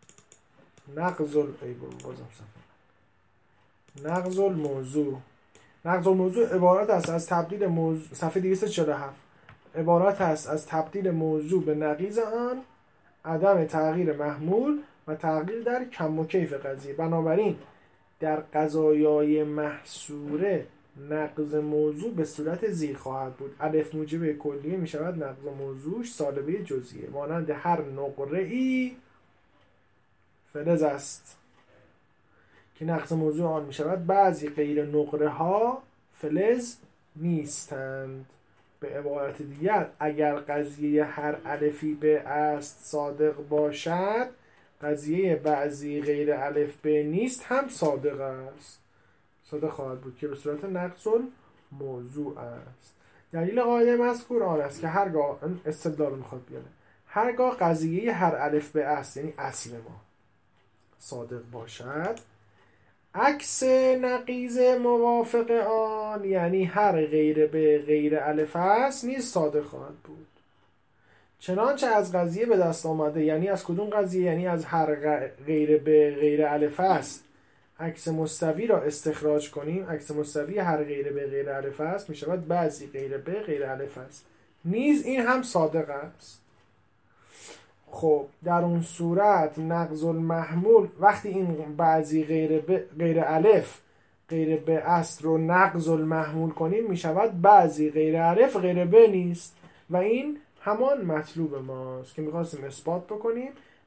نقض الموضوع. نقض الموضوع عبارت است از تبدیل موضوع، صفحه 247، عبارت است از تبدیل موضوع به نقیض آن، عدم تغییر محمول و تغییر در کم و کیف قضیه. بنابراین در قضایای محصوره نقض موضوع به صورت زیر خواهد بود. الف موجب کلیه می شود نقض موضوعش سالبه جزئیه، مانند هر نقره ای فلز است که نقض موضوع آن می شود بعضی غیر نقره ها فلز نیستند. به عبارت دیگر اگر قضیه هر الفی به است صادق باشد، قضیه بعضی غیر الف به نیست هم صادق است، صادق خواهد بود که به صورت نقض موضوع است. دلیل قاعده مذکور آن است که هرگاه استدلال میخواد بیاره، هرگاه قضیه هر الف به است یعنی اصل ما صادق باشد، عکس نقیض موافق آن یعنی هر غیر به غیر الف است نیز صادق خواهد بود. چنانچه از قضیه به دست آمده، یعنی از کدوم قضیه؟ یعنی از هر غیر به غیر الف است، عکس مستوی را استخراج کنیم. عکس مستوی هر غیر به غیر الف است می شود بعضی غیر به غیر الف است نیز این هم صادق است. خب در اون صورت نقض المحمول، وقتی این بعضی غیر الف غیر به است رو نقض المحمول کنیم می شود بعضی غیر الف غیر به نیست، و این همان مطلوب ماست که میخواستیم اثبات بکنیم.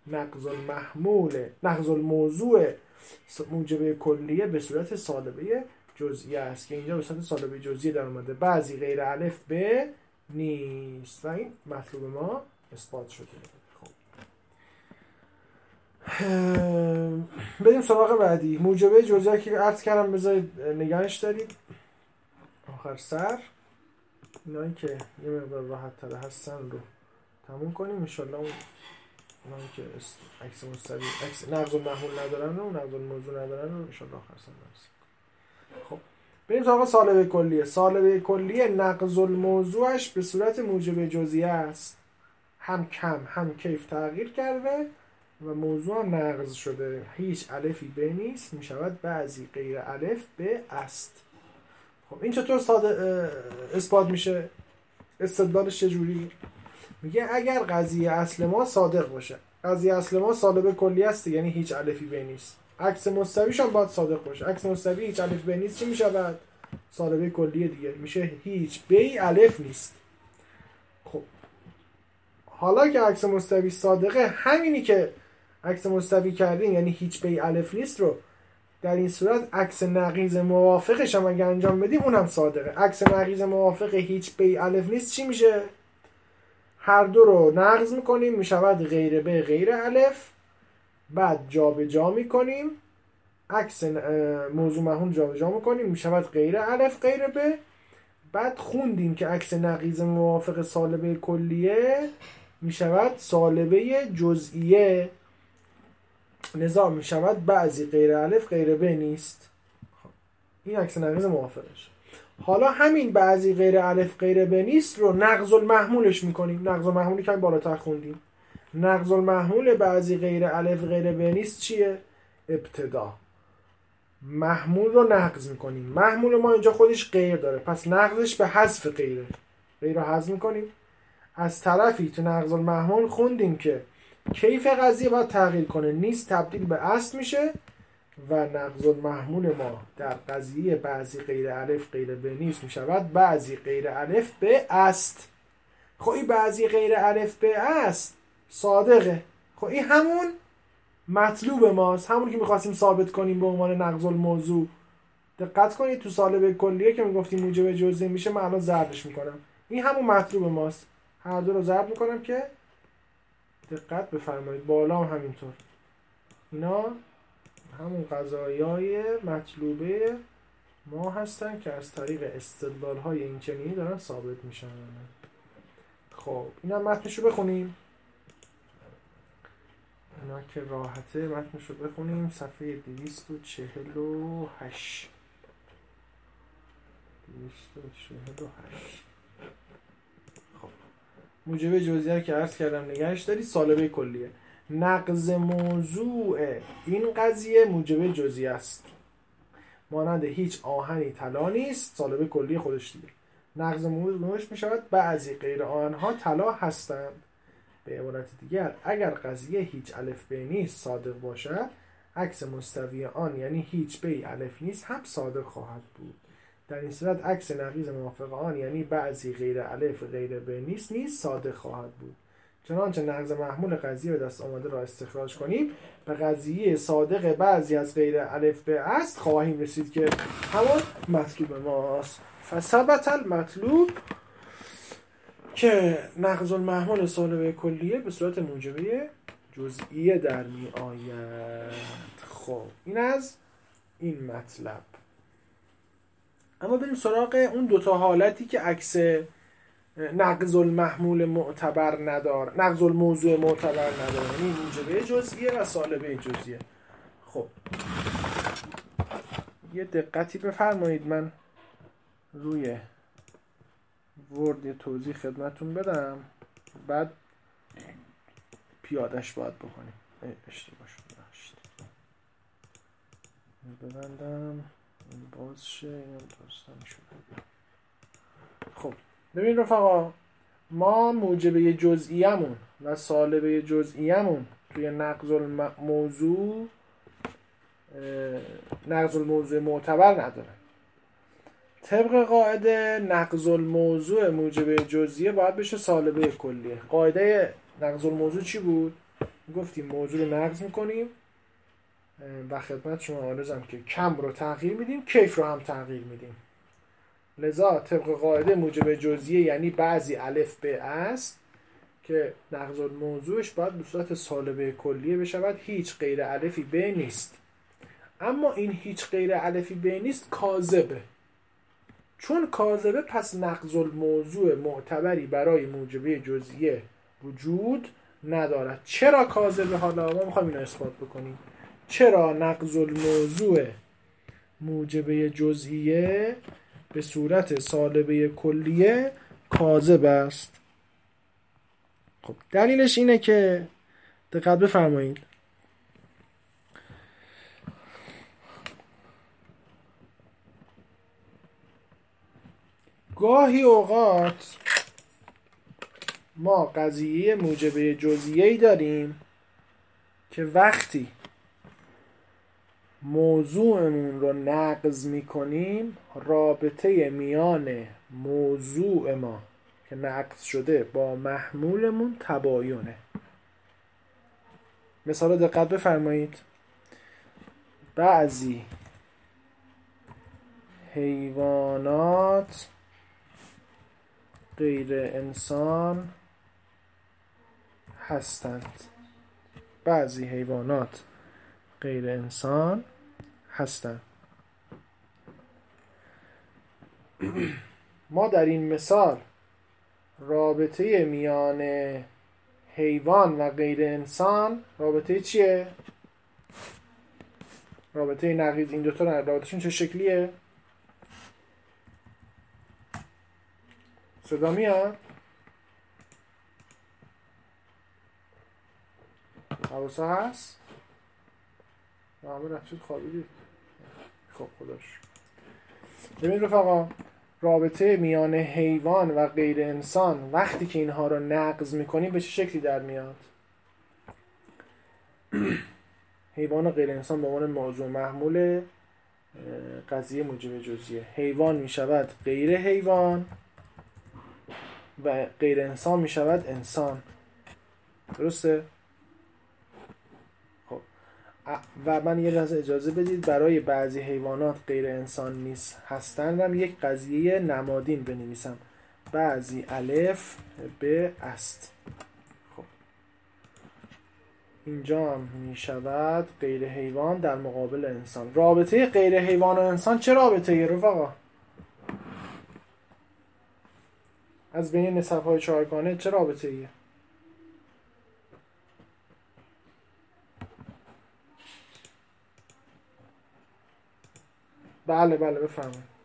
نقض الموضوع موجب کلیه به صورت سالبه جزئیه است که اینجا به صورت سالبه جزئیه در اومده، بعضی غیر الف به نیست، و این مطلوب ما اثبات شده. خب بریم سراغ بعدی، موجبه جزئیه که عرض کردم بذارید نگهش دارید آخر سر. اینایی که یه مقدار راحت تر هستن رو تموم کنیم انشالله. اونایی که عکس مستوی نقض المحمول ندارن و نقض الموضوع ندارن رو انشالله آخر سر برسیم. خب بریم سراغ سالبه کلیه. سالبه کلیه نقض الموضوعش به صورت موجب جزئیه است، هم کم هم کیف تغییر کرده و موضوع هم نقض شده، هیچ الفی به نیست، می شود بعضی غیر الف به است. خب این چطور اثبات میشه؟ استدلالش چجوری؟ میگه اگر قضیه اصل ما صادق باشه، قضیه اصل ما سالبه کلیه است یعنی هیچ الفی به نیست، عکس مستویش هم باید صادق باشه. عکس مستوی هیچ الف به نیست چی میشود؟ سالبه کلیه دیگه، میشه هیچ به الف نیست. خب حالا که عکس مستوی صادقه، همینی که عکس مستوی کردیم یعنی هیچ به الف نیست رو در این صورت عکس نقیض موافقش هم اگه انجام بدیم اونم صادقه. عکس نقیض موافق هیچ به الف نیست چی میشه؟ هر دو رو نقض میکنیم، میشود غیر به غیر الف، بعد جا به جا میکنیم، عکس موضوع محمول جا به جا میکنیم، میشود غیر الف غیر به، بعد خوندیم که عکس نقیض موافق سالبه کلیه میشود سالبه جزئیه، لذا میشود بعضی غیر الف غیر به نیست. این عکس نقیض موافقش. حالا همین بعضی غیر الف غیر ب نیست رو نقض المحمولش میکنیم. نقض المحمولی که بالاتر خوندیم. نقض المحمول بعضی غیر الف غیر ب نیست چیه؟ ابتدا. محمول رو نقض میکنیم. محمول ما اینجا خودش غیر داره، پس نقضش به حذف غیره. غیر رو حذف میکنیم. از طرفی تو نقض المحمول خوندیم که کیف قضیه باید تغییر کنه، نیست تبدیل به اصل میشه و نقض المحمول ما در قضیه بعضی غیر الف غیر ب نیست میشود بعضی غیر الف به است. خب این بعضی غیر الف به است صادقه. خب این همون مطلوب ماست، همون که میخواستیم ثابت کنیم به عنوان نقض الموضوع. دقت کنید تو سالبه کلیه که میگفتیم موجب جزئی میشه، من الان ضربش میکنم. این همون مطلوب ماست. هر دو رو ضرب میکنم که دقت بفرمایید. بالا هم همینطور. اینا همون قضایای مطلوبه ما هستن که از طریق استدلال‌های اینچنینی دارن ثابت میشن. خب اینا متنشو بخونیم. اینا که راحته متنشو بخونیم. صفحه 248. 248. خب موجب جزئیه که عرض کردم نگهش دارید. سالبه کلیه. نقض موضوع این قضیه موجب جزئی است. مانند هیچ آهنی طلا نیست. سالبه کلی خودش دیگه. نقض موضوعش می شود بعضی غیر آنها طلا هستند. به عبارت دیگر اگر قضیه هیچ الف ب نیست صادق باشد، عکس مستوی آن یعنی هیچ ب الف نیست هم صادق خواهد بود. در این صورت عکس نقیض موافق آن یعنی بعضی غیر الف غیر ب نیست صادق خواهد بود. چنانچه نقض محمول قضیه به دست آمده را استخراج کنیم، به قضیه صادق بعضی از غیر الف به است خواهیم رسید که همون مطلوب ماست. فثبت المطلوب که نقض المحمول سالبه کلیه به صورت موجبه جزئیه در می آید. خب این از این مطلب. اما بریم سراغ اون دوتا حالتی که عکس نقض المحمول معتبر نداره، نقض الموضوع معتبر نداره، یعنی موجبه جزئیه و سالبه جزئیه. خب یه دقتی بفرمایید، من روی ورد یه توضیح خدمتون بدم، بعد پیادش باید بکنیم. اشتباه شد ببندم این باز شه، این درستان شد. خب ببین رفقا، ما موجبه جزئیمون و سالبه جزئیمون توی نقض الموضوع معتبر نداره. طبق قاعده نقض الموضوع موجبه جزئیه باید بشه سالبه کلیه. قاعده نقض الموضوع چی بود؟ گفتیم موضوع رو نقض میکنیم و خدمت شما عرضم که کم رو تغییر میدیم، کیف رو هم تغییر میدیم. لذا طبق قاعده موجبه جزئیه یعنی بعضی الف ب است که نقض الموضوعش باید به صورت سالبه کلیه بشود هیچ غیر الفی ب نیست. اما این هیچ غیر الفی ب نیست کاذبه. چون کاذبه پس نقض الموضوع معتبری برای موجبه جزئیه وجود ندارد. چرا کاذبه؟ حالا ما میخوایم اینو اثبات بکنیم. چرا نقض الموضوع موجبه جزئیه به صورت سالبه کلیه کاذب است؟ خب دلیلش اینه که دقت بفرمایید، گاهی اوقات ما قضیه موجبه جزئیه‌ای داریم که وقتی موضوعمون رو نقض میکنیم رابطه میان موضوع ما که نقض شده با محمولمون تباینه. مثلا دقت بفرمایید، بعضی حیوانات غیر انسان هستند. بعضی حیوانات غیر انسان هستند. ما در این مثال رابطه میان حیوان و غیر انسان رابطه چیه؟ رابطه نقیض. این دوتا رابطهشون چه شکلیه؟ صدا میاد؟ حواسا هست؟ همه رفتید خوابیدید. خب خداش. ببین رفقا، رابطه میان حیوان و غیر انسان وقتی که اینها رو نقض میکنیم به چه شکلی در میاد؟ حیوان و غیر انسان به عنوان موضوع محمول قضیه موجب جزئیه. حیوان میشود غیر حیوان و غیر انسان میشود انسان. درسته؟ خب و من یه لحظه اجازه بدید برای بعضی حیوانات غیر انسان نیست هستند هم یک قضیه نمادین بنویسم. بعضی الف به است. خب اینجا هم می شود غیر حیوان در مقابل انسان. رابطه غیر حیوان و انسان چه رابطه یه رفقا؟ از بین نسب‌های چهارگانه چه رابطه ایه؟ بله بفرمایید.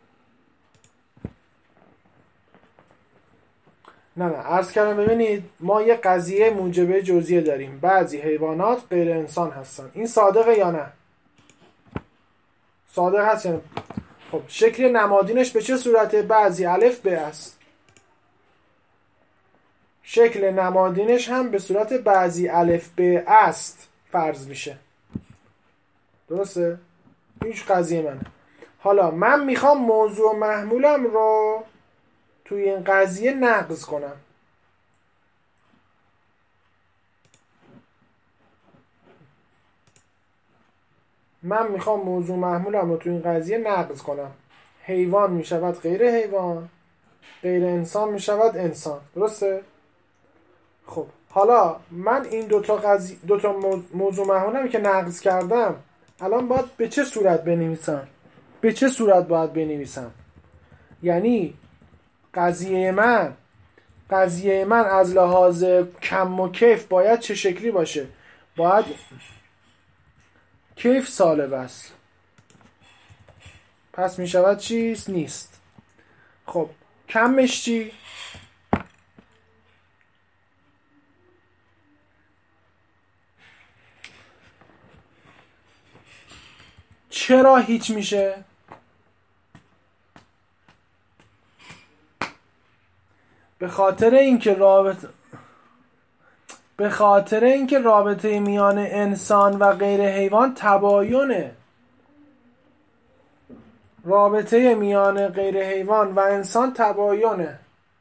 نه عرض کردم ببینید ما یه قضیه موجبه جزئیه داریم. بعضی حیوانات غیر انسان هستن. این صادقه یا نه؟ صادق هست یا نه؟ خب شکل نمادینش به چه صورته؟ بعضی الف به است. شکل نمادینش هم به صورت بعضی الف به است فرض میشه. درسته؟ هیچ قضیه منه. حالا من میخوام موضوع محمولم رو توی این قضیه نقض کنم. من میخوام موضوع محمولم رو توی این قضیه نقض کنم. حیوان میشود غیر حیوان، غیر انسان میشود انسان. درسته؟ خب حالا من این دوتا موضوع محمولمی که نقض کردم الان باید به چه صورت بنویسم؟ به چه صورت باید بنویسم؟ یعنی قضیه من از لحاظ کم و کیف باید چه شکلی باشه؟ باید کیف سالب است. پس می شود چیز نیست. خب کمش چی؟ چرا هیچ میشه؟ به خاطر اینکه رابطه میان انسان و غیر حیوان تباینه. رابطه میان غیر حیوان و انسان تباینه.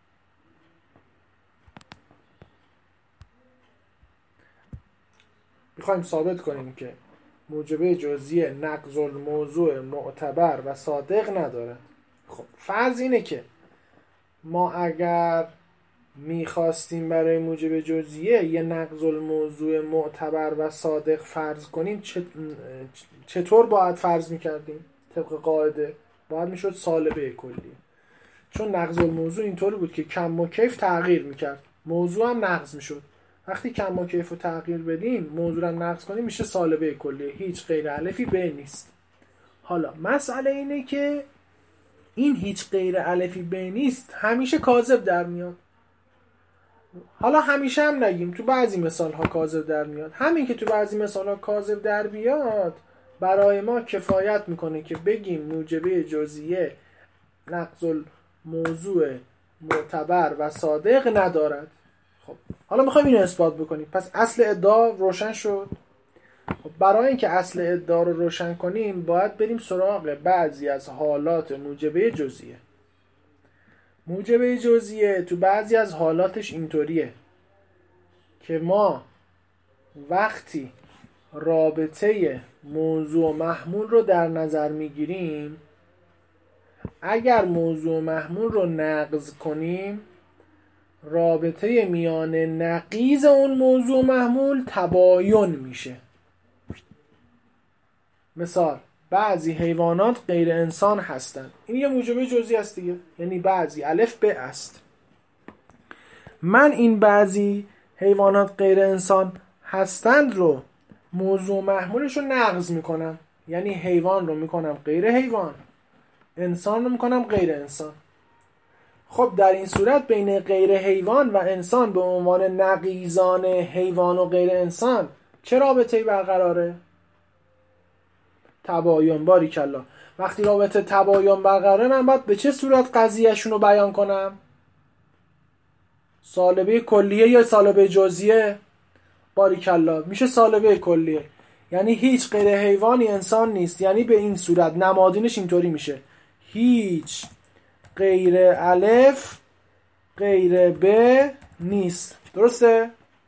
میخوایم ثابت کنیم که موجبه جزئیه نقض الموضوع معتبر و صادق نداره. خب فرض اینه که ما اگر میخواستیم برای موجب جزئیه یه نقض الموضوع معتبر و صادق فرض کنیم چطور باید فرض میکردیم؟ طبق قاعده باید میشد سالبه کلی. چون نقض الموضوع اینطوری بود که کم و کیف تغییر میکرد، موضوع هم نقض میشد. وقتی کم و کیف رو تغییر بدیم موضوع رو نقض کنیم میشه سالبه کلی، هیچ غیر الفی به نیست. حالا مسئله اینه که این هیچ غیر الفی به نیست همیشه کاذب در میاد. حالا همیشه هم نگیم، تو بعضی مثال ها کاذب در میاد. همین که تو بعضی مثال ها کاذب در بیاد برای ما کفایت میکنه که بگیم موجبه جزئیه نقض الموضوع معتبر و صادق ندارد. خب حالا میخوایم اینو اثبات بکنیم. پس اصل ادعا روشن شد. خب برای اینکه اصل ادعا رو روشن کنیم باید بریم سراغ بعضی از حالات موجبه جزئیه. موجبه جزئیه تو بعضی از حالاتش اینطوریه که ما وقتی رابطه موضوع محمول رو در نظر میگیریم اگر موضوع محمول رو نقض کنیم رابطه میان نقیض اون موضوع محمول تباین میشه. مثال بعضی حیوانات غیر انسان هستند. این یه موجبه جزئی است دیگه، یعنی بعضی الف به است. من این بعضی حیوانات غیر انسان هستند رو موضوع محمولش رو نقض میکنم، یعنی حیوان رو میکنم غیر حیوان، انسان رو میکنم غیر انسان. خب خب در این صورت بین غیر حیوان و انسان به عنوان نقیضان حیوان و غیر انسان چه رابطه‌ای برقراره؟ تباین. باریکلا. وقتی رابطه تباین برقراره من باید به چه صورت قضیهشون رو بیان کنم؟ سالبه کلیه یا سالبه جزئیه؟ باریکلا. میشه سالبه کلیه. یعنی هیچ غیر حیوانی انسان نیست. یعنی به این صورت نمادینش اینطوری میشه: هیچ غیر الف غیر ب نیست. درسته؟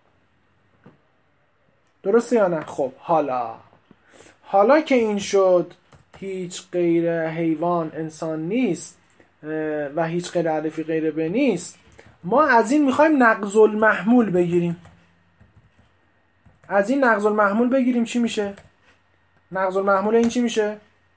درسته یا نه؟ خب حالا که این شد هیچ غیر حیوان انسان نیست و هیچ غیر الفی غیر ب نیست، ما از این میخوایم نقض المحمول بگیریم. از این نقض المحمول بگیریم چی میشه؟ نقض المحمول این چی میشه؟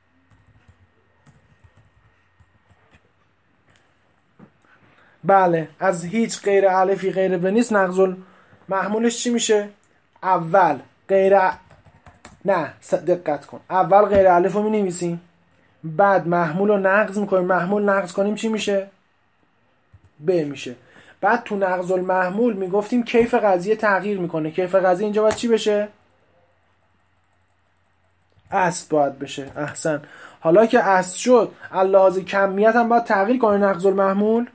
بله، از هیچ غیر الفی غیر ب نیست نقض المحمولش چی میشه؟ اول نه دقت کن، اول غیر الف رو می نویسیم، بعد محمول رو نقض میکنیم، محمول نقض کنیم چی میشه؟ ب میشه. بعد تو نقض المحمول میگفتیم کیف قضیه تغییر میکنه. کیف قضیه اینجا باید چی بشه؟ اصل باید بشه. احسن. حالا که اصل شد اللحاظ کمیت هم باید تغییر کنه نقض المحمول.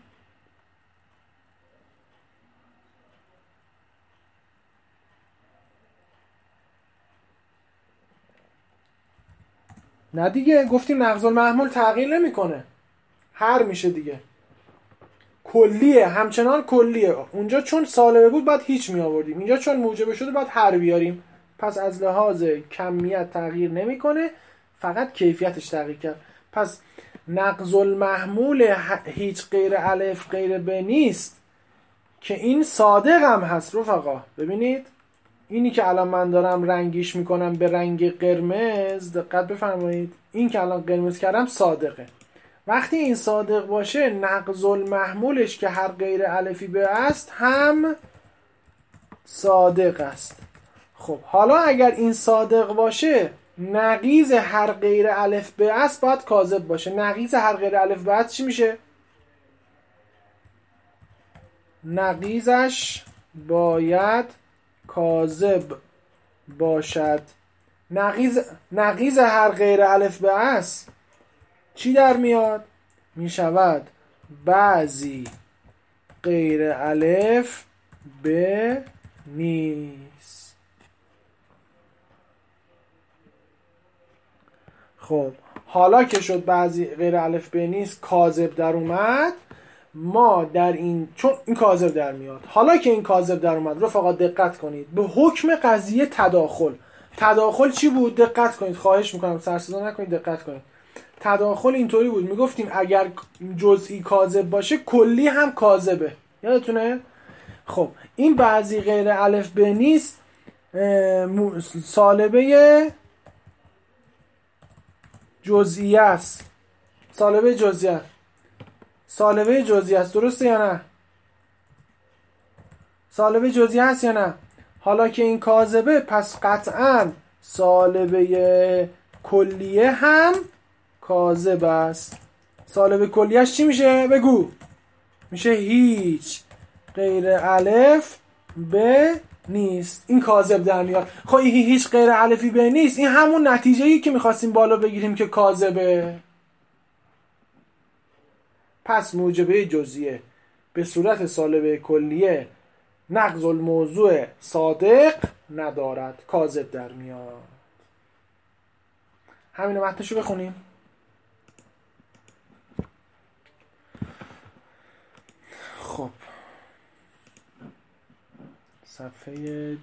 نه دیگه، گفتیم نقض المحمول تغییر نمیکنه، هر میشه دیگه. کلیه، همچنان کلیه. اونجا چون سالبه بود باید هیچ می آوردیم، اینجا چون موجبه شده باید هر بیاریم. پس از لحاظ کمیت تغییر نمیکنه، فقط کیفیتش تغییر کرد. پس نقض المحمول هیچ غیر الف غیر ب نیست که این صادق هم هست رفقا. ببینید اینی که الان من دارم رنگیش میکنم به رنگ قرمز، دقت بفرمایید، این که الان قرمز کردم صادقه. وقتی این صادق باشه نقض المحمولش که هر غیر الفی به است هم صادق است. خب حالا اگر این صادق باشه نقیض هر غیر الف به است باید کاذب باشه. نقیض هر غیر الف به است چی میشه؟ نقیضش باید کاذب باشد. نقیض هر غیر الف به است چی در میاد؟ میشود بعضی غیر الف به نیست. خب حالا که شد بعضی غیر الف به نیست کاذب در اومد، ما در این چون این کاذب در میاد، حالا که این کاذب در اومد رفقا دقت کنید به حکم قضیه تداخل چی بود؟ دقت کنید، خواهش میکنم سر صدا نکنید، دقت کنید. تداخل اینطوری بود، میگفتیم اگر جزئی کاذب باشه کلی هم کاذبه، یادتونه؟ خب این بعضی غیر الف به نیست سالبه جزئیه است. سالبه جزئیه است، درسته یا نه؟ سالبه جزئیه است یا نه؟ حالا که این کاذبه پس قطعاً سالبه کلیه هم کاذب است. سالبه کلیهش چی میشه؟ بگو. میشه هیچ غیر الف به نیست. این کاذب در میاد. خب این هیچ غیر الفی به نیست، این همون نتیجه‌ای که میخواستیم بالا بگیریم که کاذبه. پس موجبه جزئیه به صورت سالبه کلیه نقض الموضوع صادق ندارد، کاذب در میاد. همین متنشو بخونیم. خب صفحه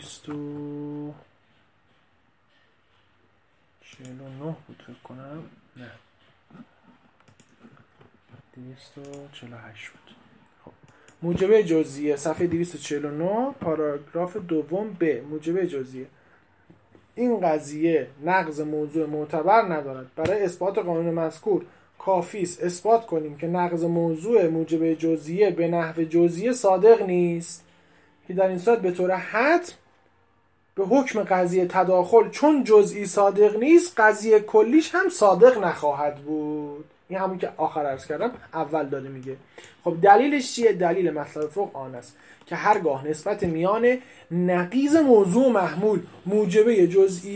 249 بود فکر کنم، نه 248 بود. خب موجبه جزئیه صفحه 249 پاراگراف دوم ب. موجبه جزئیه: این قضیه نقض موضوع معتبر ندارد. برای اثبات قانون مذکور کافی است اثبات کنیم که نقض موضوع موجبه جزئیه به نحو جزئیه صادق نیست، که در این صورت به طور حتم به حکم قضیه تداخل چون جزئی صادق نیست قضیه کلیش هم صادق نخواهد بود. این همون که آخر عرض کردم اول داره میگه. خب دلیلش چیه؟ دلیل مطلب فوق آن است که هرگاه نسبت میان نقیض موضوع محمول موجب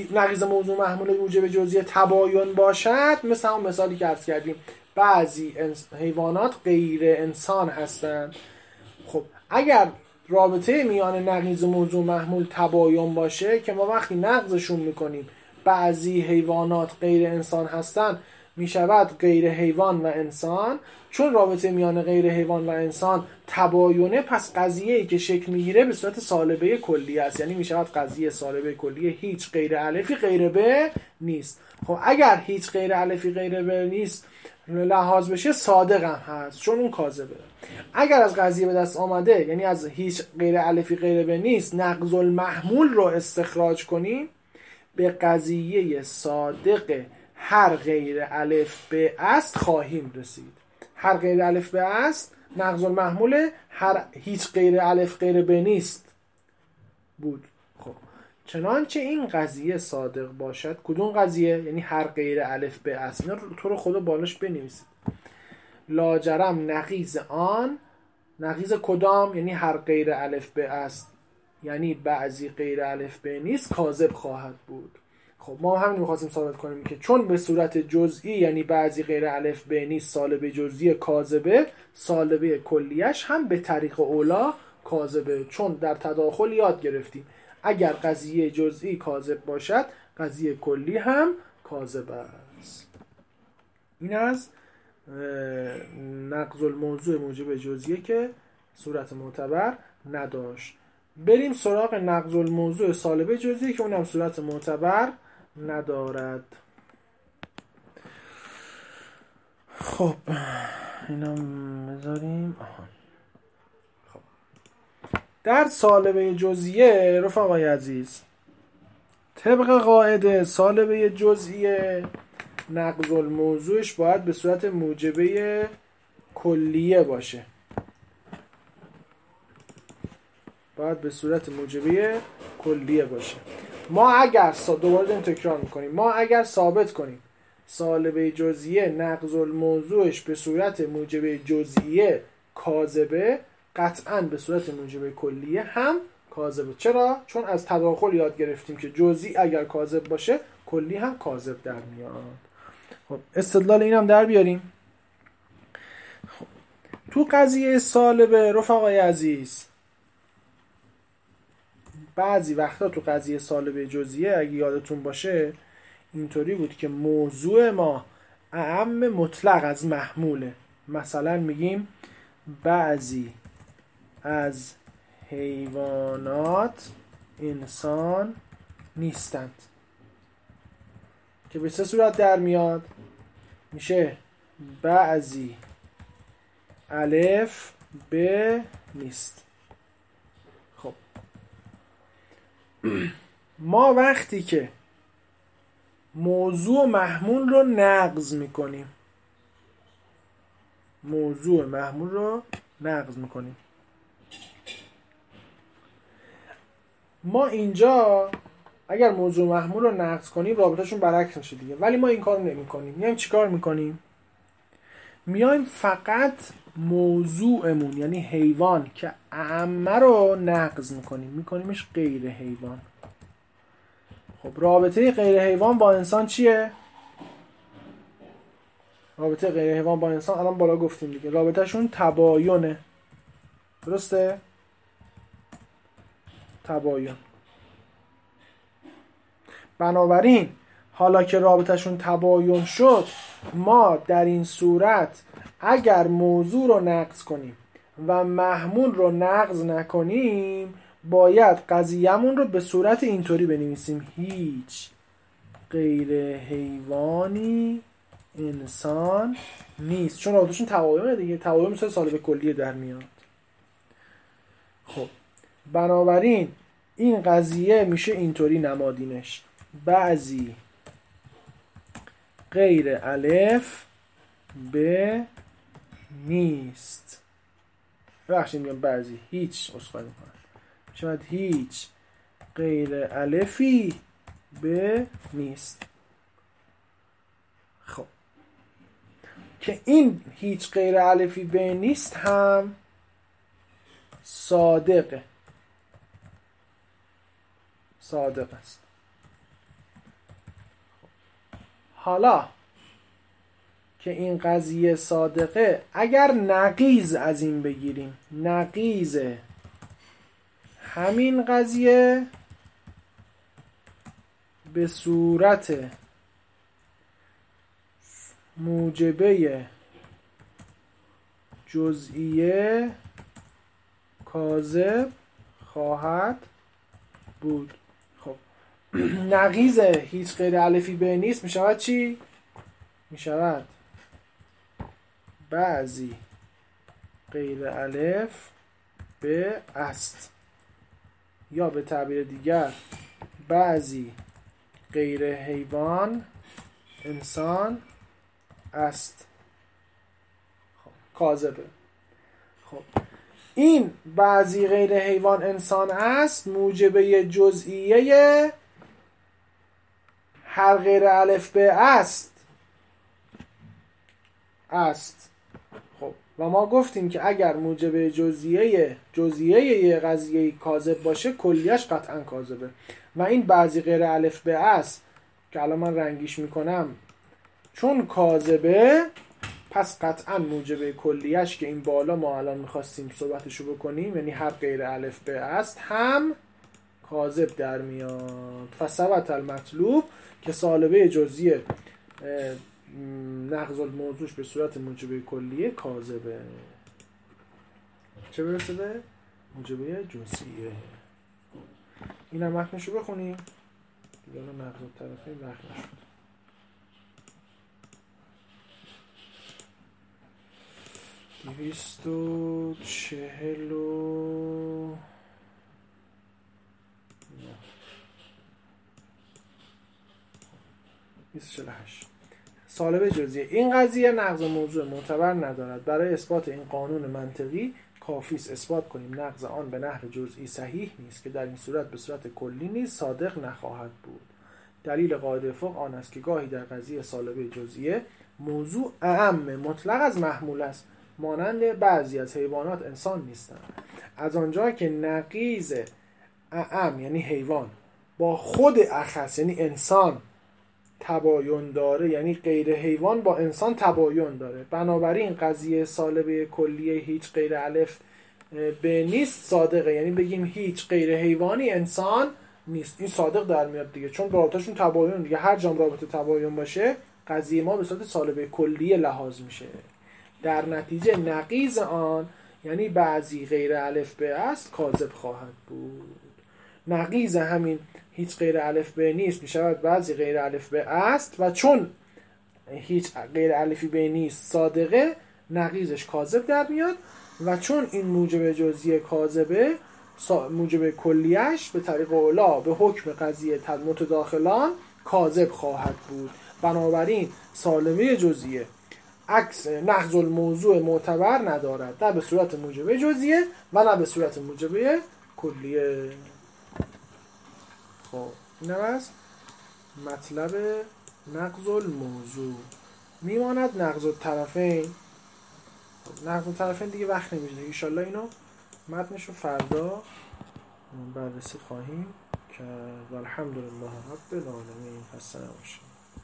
جزئی تباین باشد، مثل همون مثالی که عرض کردیم بعضی حیوانات غیر انسان هستند. خب اگر رابطه میان نقیض موضوع محمول تباین باشه که ما وقتی نقضشون میکنیم بعضی حیوانات غیر انسان هستن میشود غیر حیوان و انسان. چون رابطه میان غیر حیوان و انسان تباینه، پس قضیه‌ای که شکل میگیره به صورت سالبه کلی است، یعنی میشود قضیه سالبه کلیه هیچ غیر الفی غیر ب نیست. خب اگر هیچ غیر الفی غیر ب نیست لحاظ بشه صادق هم هست چون اون کاذبه. اگر از قضیه به دست آمده، یعنی از هیچ غیر الفی غیر ب نیست، نقض المحمول رو استخراج کنیم، به قضیه صادق هر غیر الف ب است خواهیم رسید. هر غیر الف ب است نقض المحمول هر هیچ غیر الف غیر ب نیست بود. خب چنانچه این قضیه صادق باشد، کدوم قضیه؟ یعنی هر غیر الف ب است. اینا تو رو خدا بالاش بنویسید. لاجرم نقیض آن، نقیض کدام؟ یعنی هر غیر الف ب است، یعنی بعضی غیر الف ب نیست، کاذب خواهد بود. خب ما همین می‌خواستیم ثابت کنیم که چون به صورت جزئی یعنی بعضی غیر الف ب نیست سالبه جزئی کاذبه، سالبه کلیش هم به طریق اولا کاذبه. چون در تداخل یاد گرفتیم اگر قضیه جزئی کاذب باشد قضیه کلی هم کاذب است. این از نقض الموضوع موجب جزئیه که صورت معتبر نداشت. بریم سراغ نقض الموضوع سالبه جزئی که اونم صورت معتبر ندارد. خب اینا بذاریم. خب در سالبه جزئیه رفقای عزیز، طبق قاعده سالبه جزئیه نقض الموضوعش باید به صورت موجبه کلیه باشه. باید به صورت موجبه کلیه باشه. ما اگر دوباره این تکرار میکنیم، ما اگر ثابت کنیم سالبه جزئیه نقض الموضوعش به صورت موجبه جزئیه کاذبه، قطعاً به صورت موجبه کلیه هم کاذبه. چرا؟ چون از تداخل یاد گرفتیم که جزئی اگر کاذب باشه کلی هم کاذب در میاد. خب استدلال اینم در بیاریم. خب تو قضیه سالبه رفقای عزیز، بعضی وقتا تو قضیه سالبه جزئیه اگه یادتون باشه اینطوری بود که موضوع ما اعم مطلق از محموله. مثلا میگیم بعضی از حیوانات انسان نیستند، که به چه صورت در میاد؟ میشه بعضی الف ب نیست. خب ما وقتی که موضوع محمول رو نقض میکنیم، موضوع محمول رو نقض میکنیم، ما اینجا اگر موضوع محمول رو نقض کنیم رابطهشون برعکس میشه دیگه، ولی ما این کار نمی کنیم. میایم چیکار میکنیم؟ میایم فقط موضوعمون یعنی حیوان که اعمه رو نقض میکنیمش غیر حیوان. خب رابطه غیر حیوان با انسان چیه؟ رابطه غیر حیوان با انسان الان بالا گفتیم دیگه، رابطهشون تباینه. درسته؟ تباین. بنابراین حالا که رابطهشون تباین شد، ما در این صورت اگر موضوع رو نقض کنیم و محمول رو نقض نکنیم باید قضیه‌مون رو به صورت اینطوری بنویسیم: هیچ غیر حیوانی انسان نیست. چون رابطهشون تباینه دیگه، تباین مثل سالب کلیه در میاد. خب بنابراین این قضیه میشه اینطوری نمادینش: بعضی غیر الف به نیست. بخشیم میگم بعضی هیچ اصخایی میکنم شاید هیچ غیر الفی به نیست. خب که این هیچ غیر الفی به نیست هم صادق است. حالا که این قضیه صادقه، اگر نقیض از این بگیریم، نقیض همین قضیه به صورت موجبه جزئیه کاذب خواهد بود. خب نقیض هیچ غیر الفی به نیست می شود چی؟ می شود بعضی غیر الف به است، یا به تعبیر دیگر بعضی غیر حیوان انسان است. کاذبه. خب این بعضی غیر حیوان انسان است موجبه جزئیه هر غیر الف به است. خب و ما گفتیم که اگر موجبه جزئیه یه قضیه کاذب باشه کلیش قطعا کاذبه، و این بعضی غیر الف به است که الان من رنگیش میکنم چون کاذبه، پس قطعا موجبه کلیش که این بالا ما الان میخواستیم صحبتشو بکنیم، یعنی هر غیر الف به است هم کاذب در میاد. فثبت المطلوب که سالبه جزئیه نقض الموضوعش به صورت موجبه کلیه کاذبه. چه برسه به موجبه جزئیه. این هم متنشو بخونیم دیگه. الان نقض الطرفین وقت نشد. دویستو چهلو سالب جزئیه. این قضیه نقض موضوع معتبر ندارد. برای اثبات این قانون منطقی کافی است اثبات کنیم نقض آن به نحو جزئی صحیح نیست که در این صورت به صورت کلی نیز صادق نخواهد بود. دلیل قاعده فقه آن است که گاهی در قضیه سالبه جزئیه موضوع اعم مطلق از محمول است، مانند بعضی از حیوانات انسان نیستند. از آنجا که نقیض اعم یعنی حیوان با خود اخص یعنی انسان تباین داره، یعنی غیر حیوان با انسان تباین داره، بنابراین قضیه سالبه کلیه هیچ غیر الف به نیست صادقه، یعنی بگیم هیچ غیر حیوانی انسان نیست. این صادق در میاد دیگه، چون رابطهشون تباین دیگه. هر جام رابطه تباین باشه قضیه ما به صورت سالبه کلیه لحاظ میشه. در نتیجه نقیض آن یعنی بعضی غیر الف به است کاذب خواهد بود. نقیض همین هیچ غیر الف به نیست می شود بعضی غیر الف به است، و چون هیچ غیر الفی به نیست صادقه نقیضش کاذب در میاد، و چون این موجب جزئیه کاذبه موجب کلیش به طریق اولا به حکم قضیه متداخلان کاذب خواهد بود. بنابراین سالبه جزئیه عکس نقض الموضوع معتبر ندارد، نه به صورت موجبه جزئیه و نه به صورت موجبه کلیه. خب این هم از مطلب نقض الموضوع. میماند نقض الطرفین. نقض الطرفین دیگه وقت نمیشه، انشالله اینو متنشو فردا بررسی خواهیم که والحمدلله رب العالمین. خسته نباشید.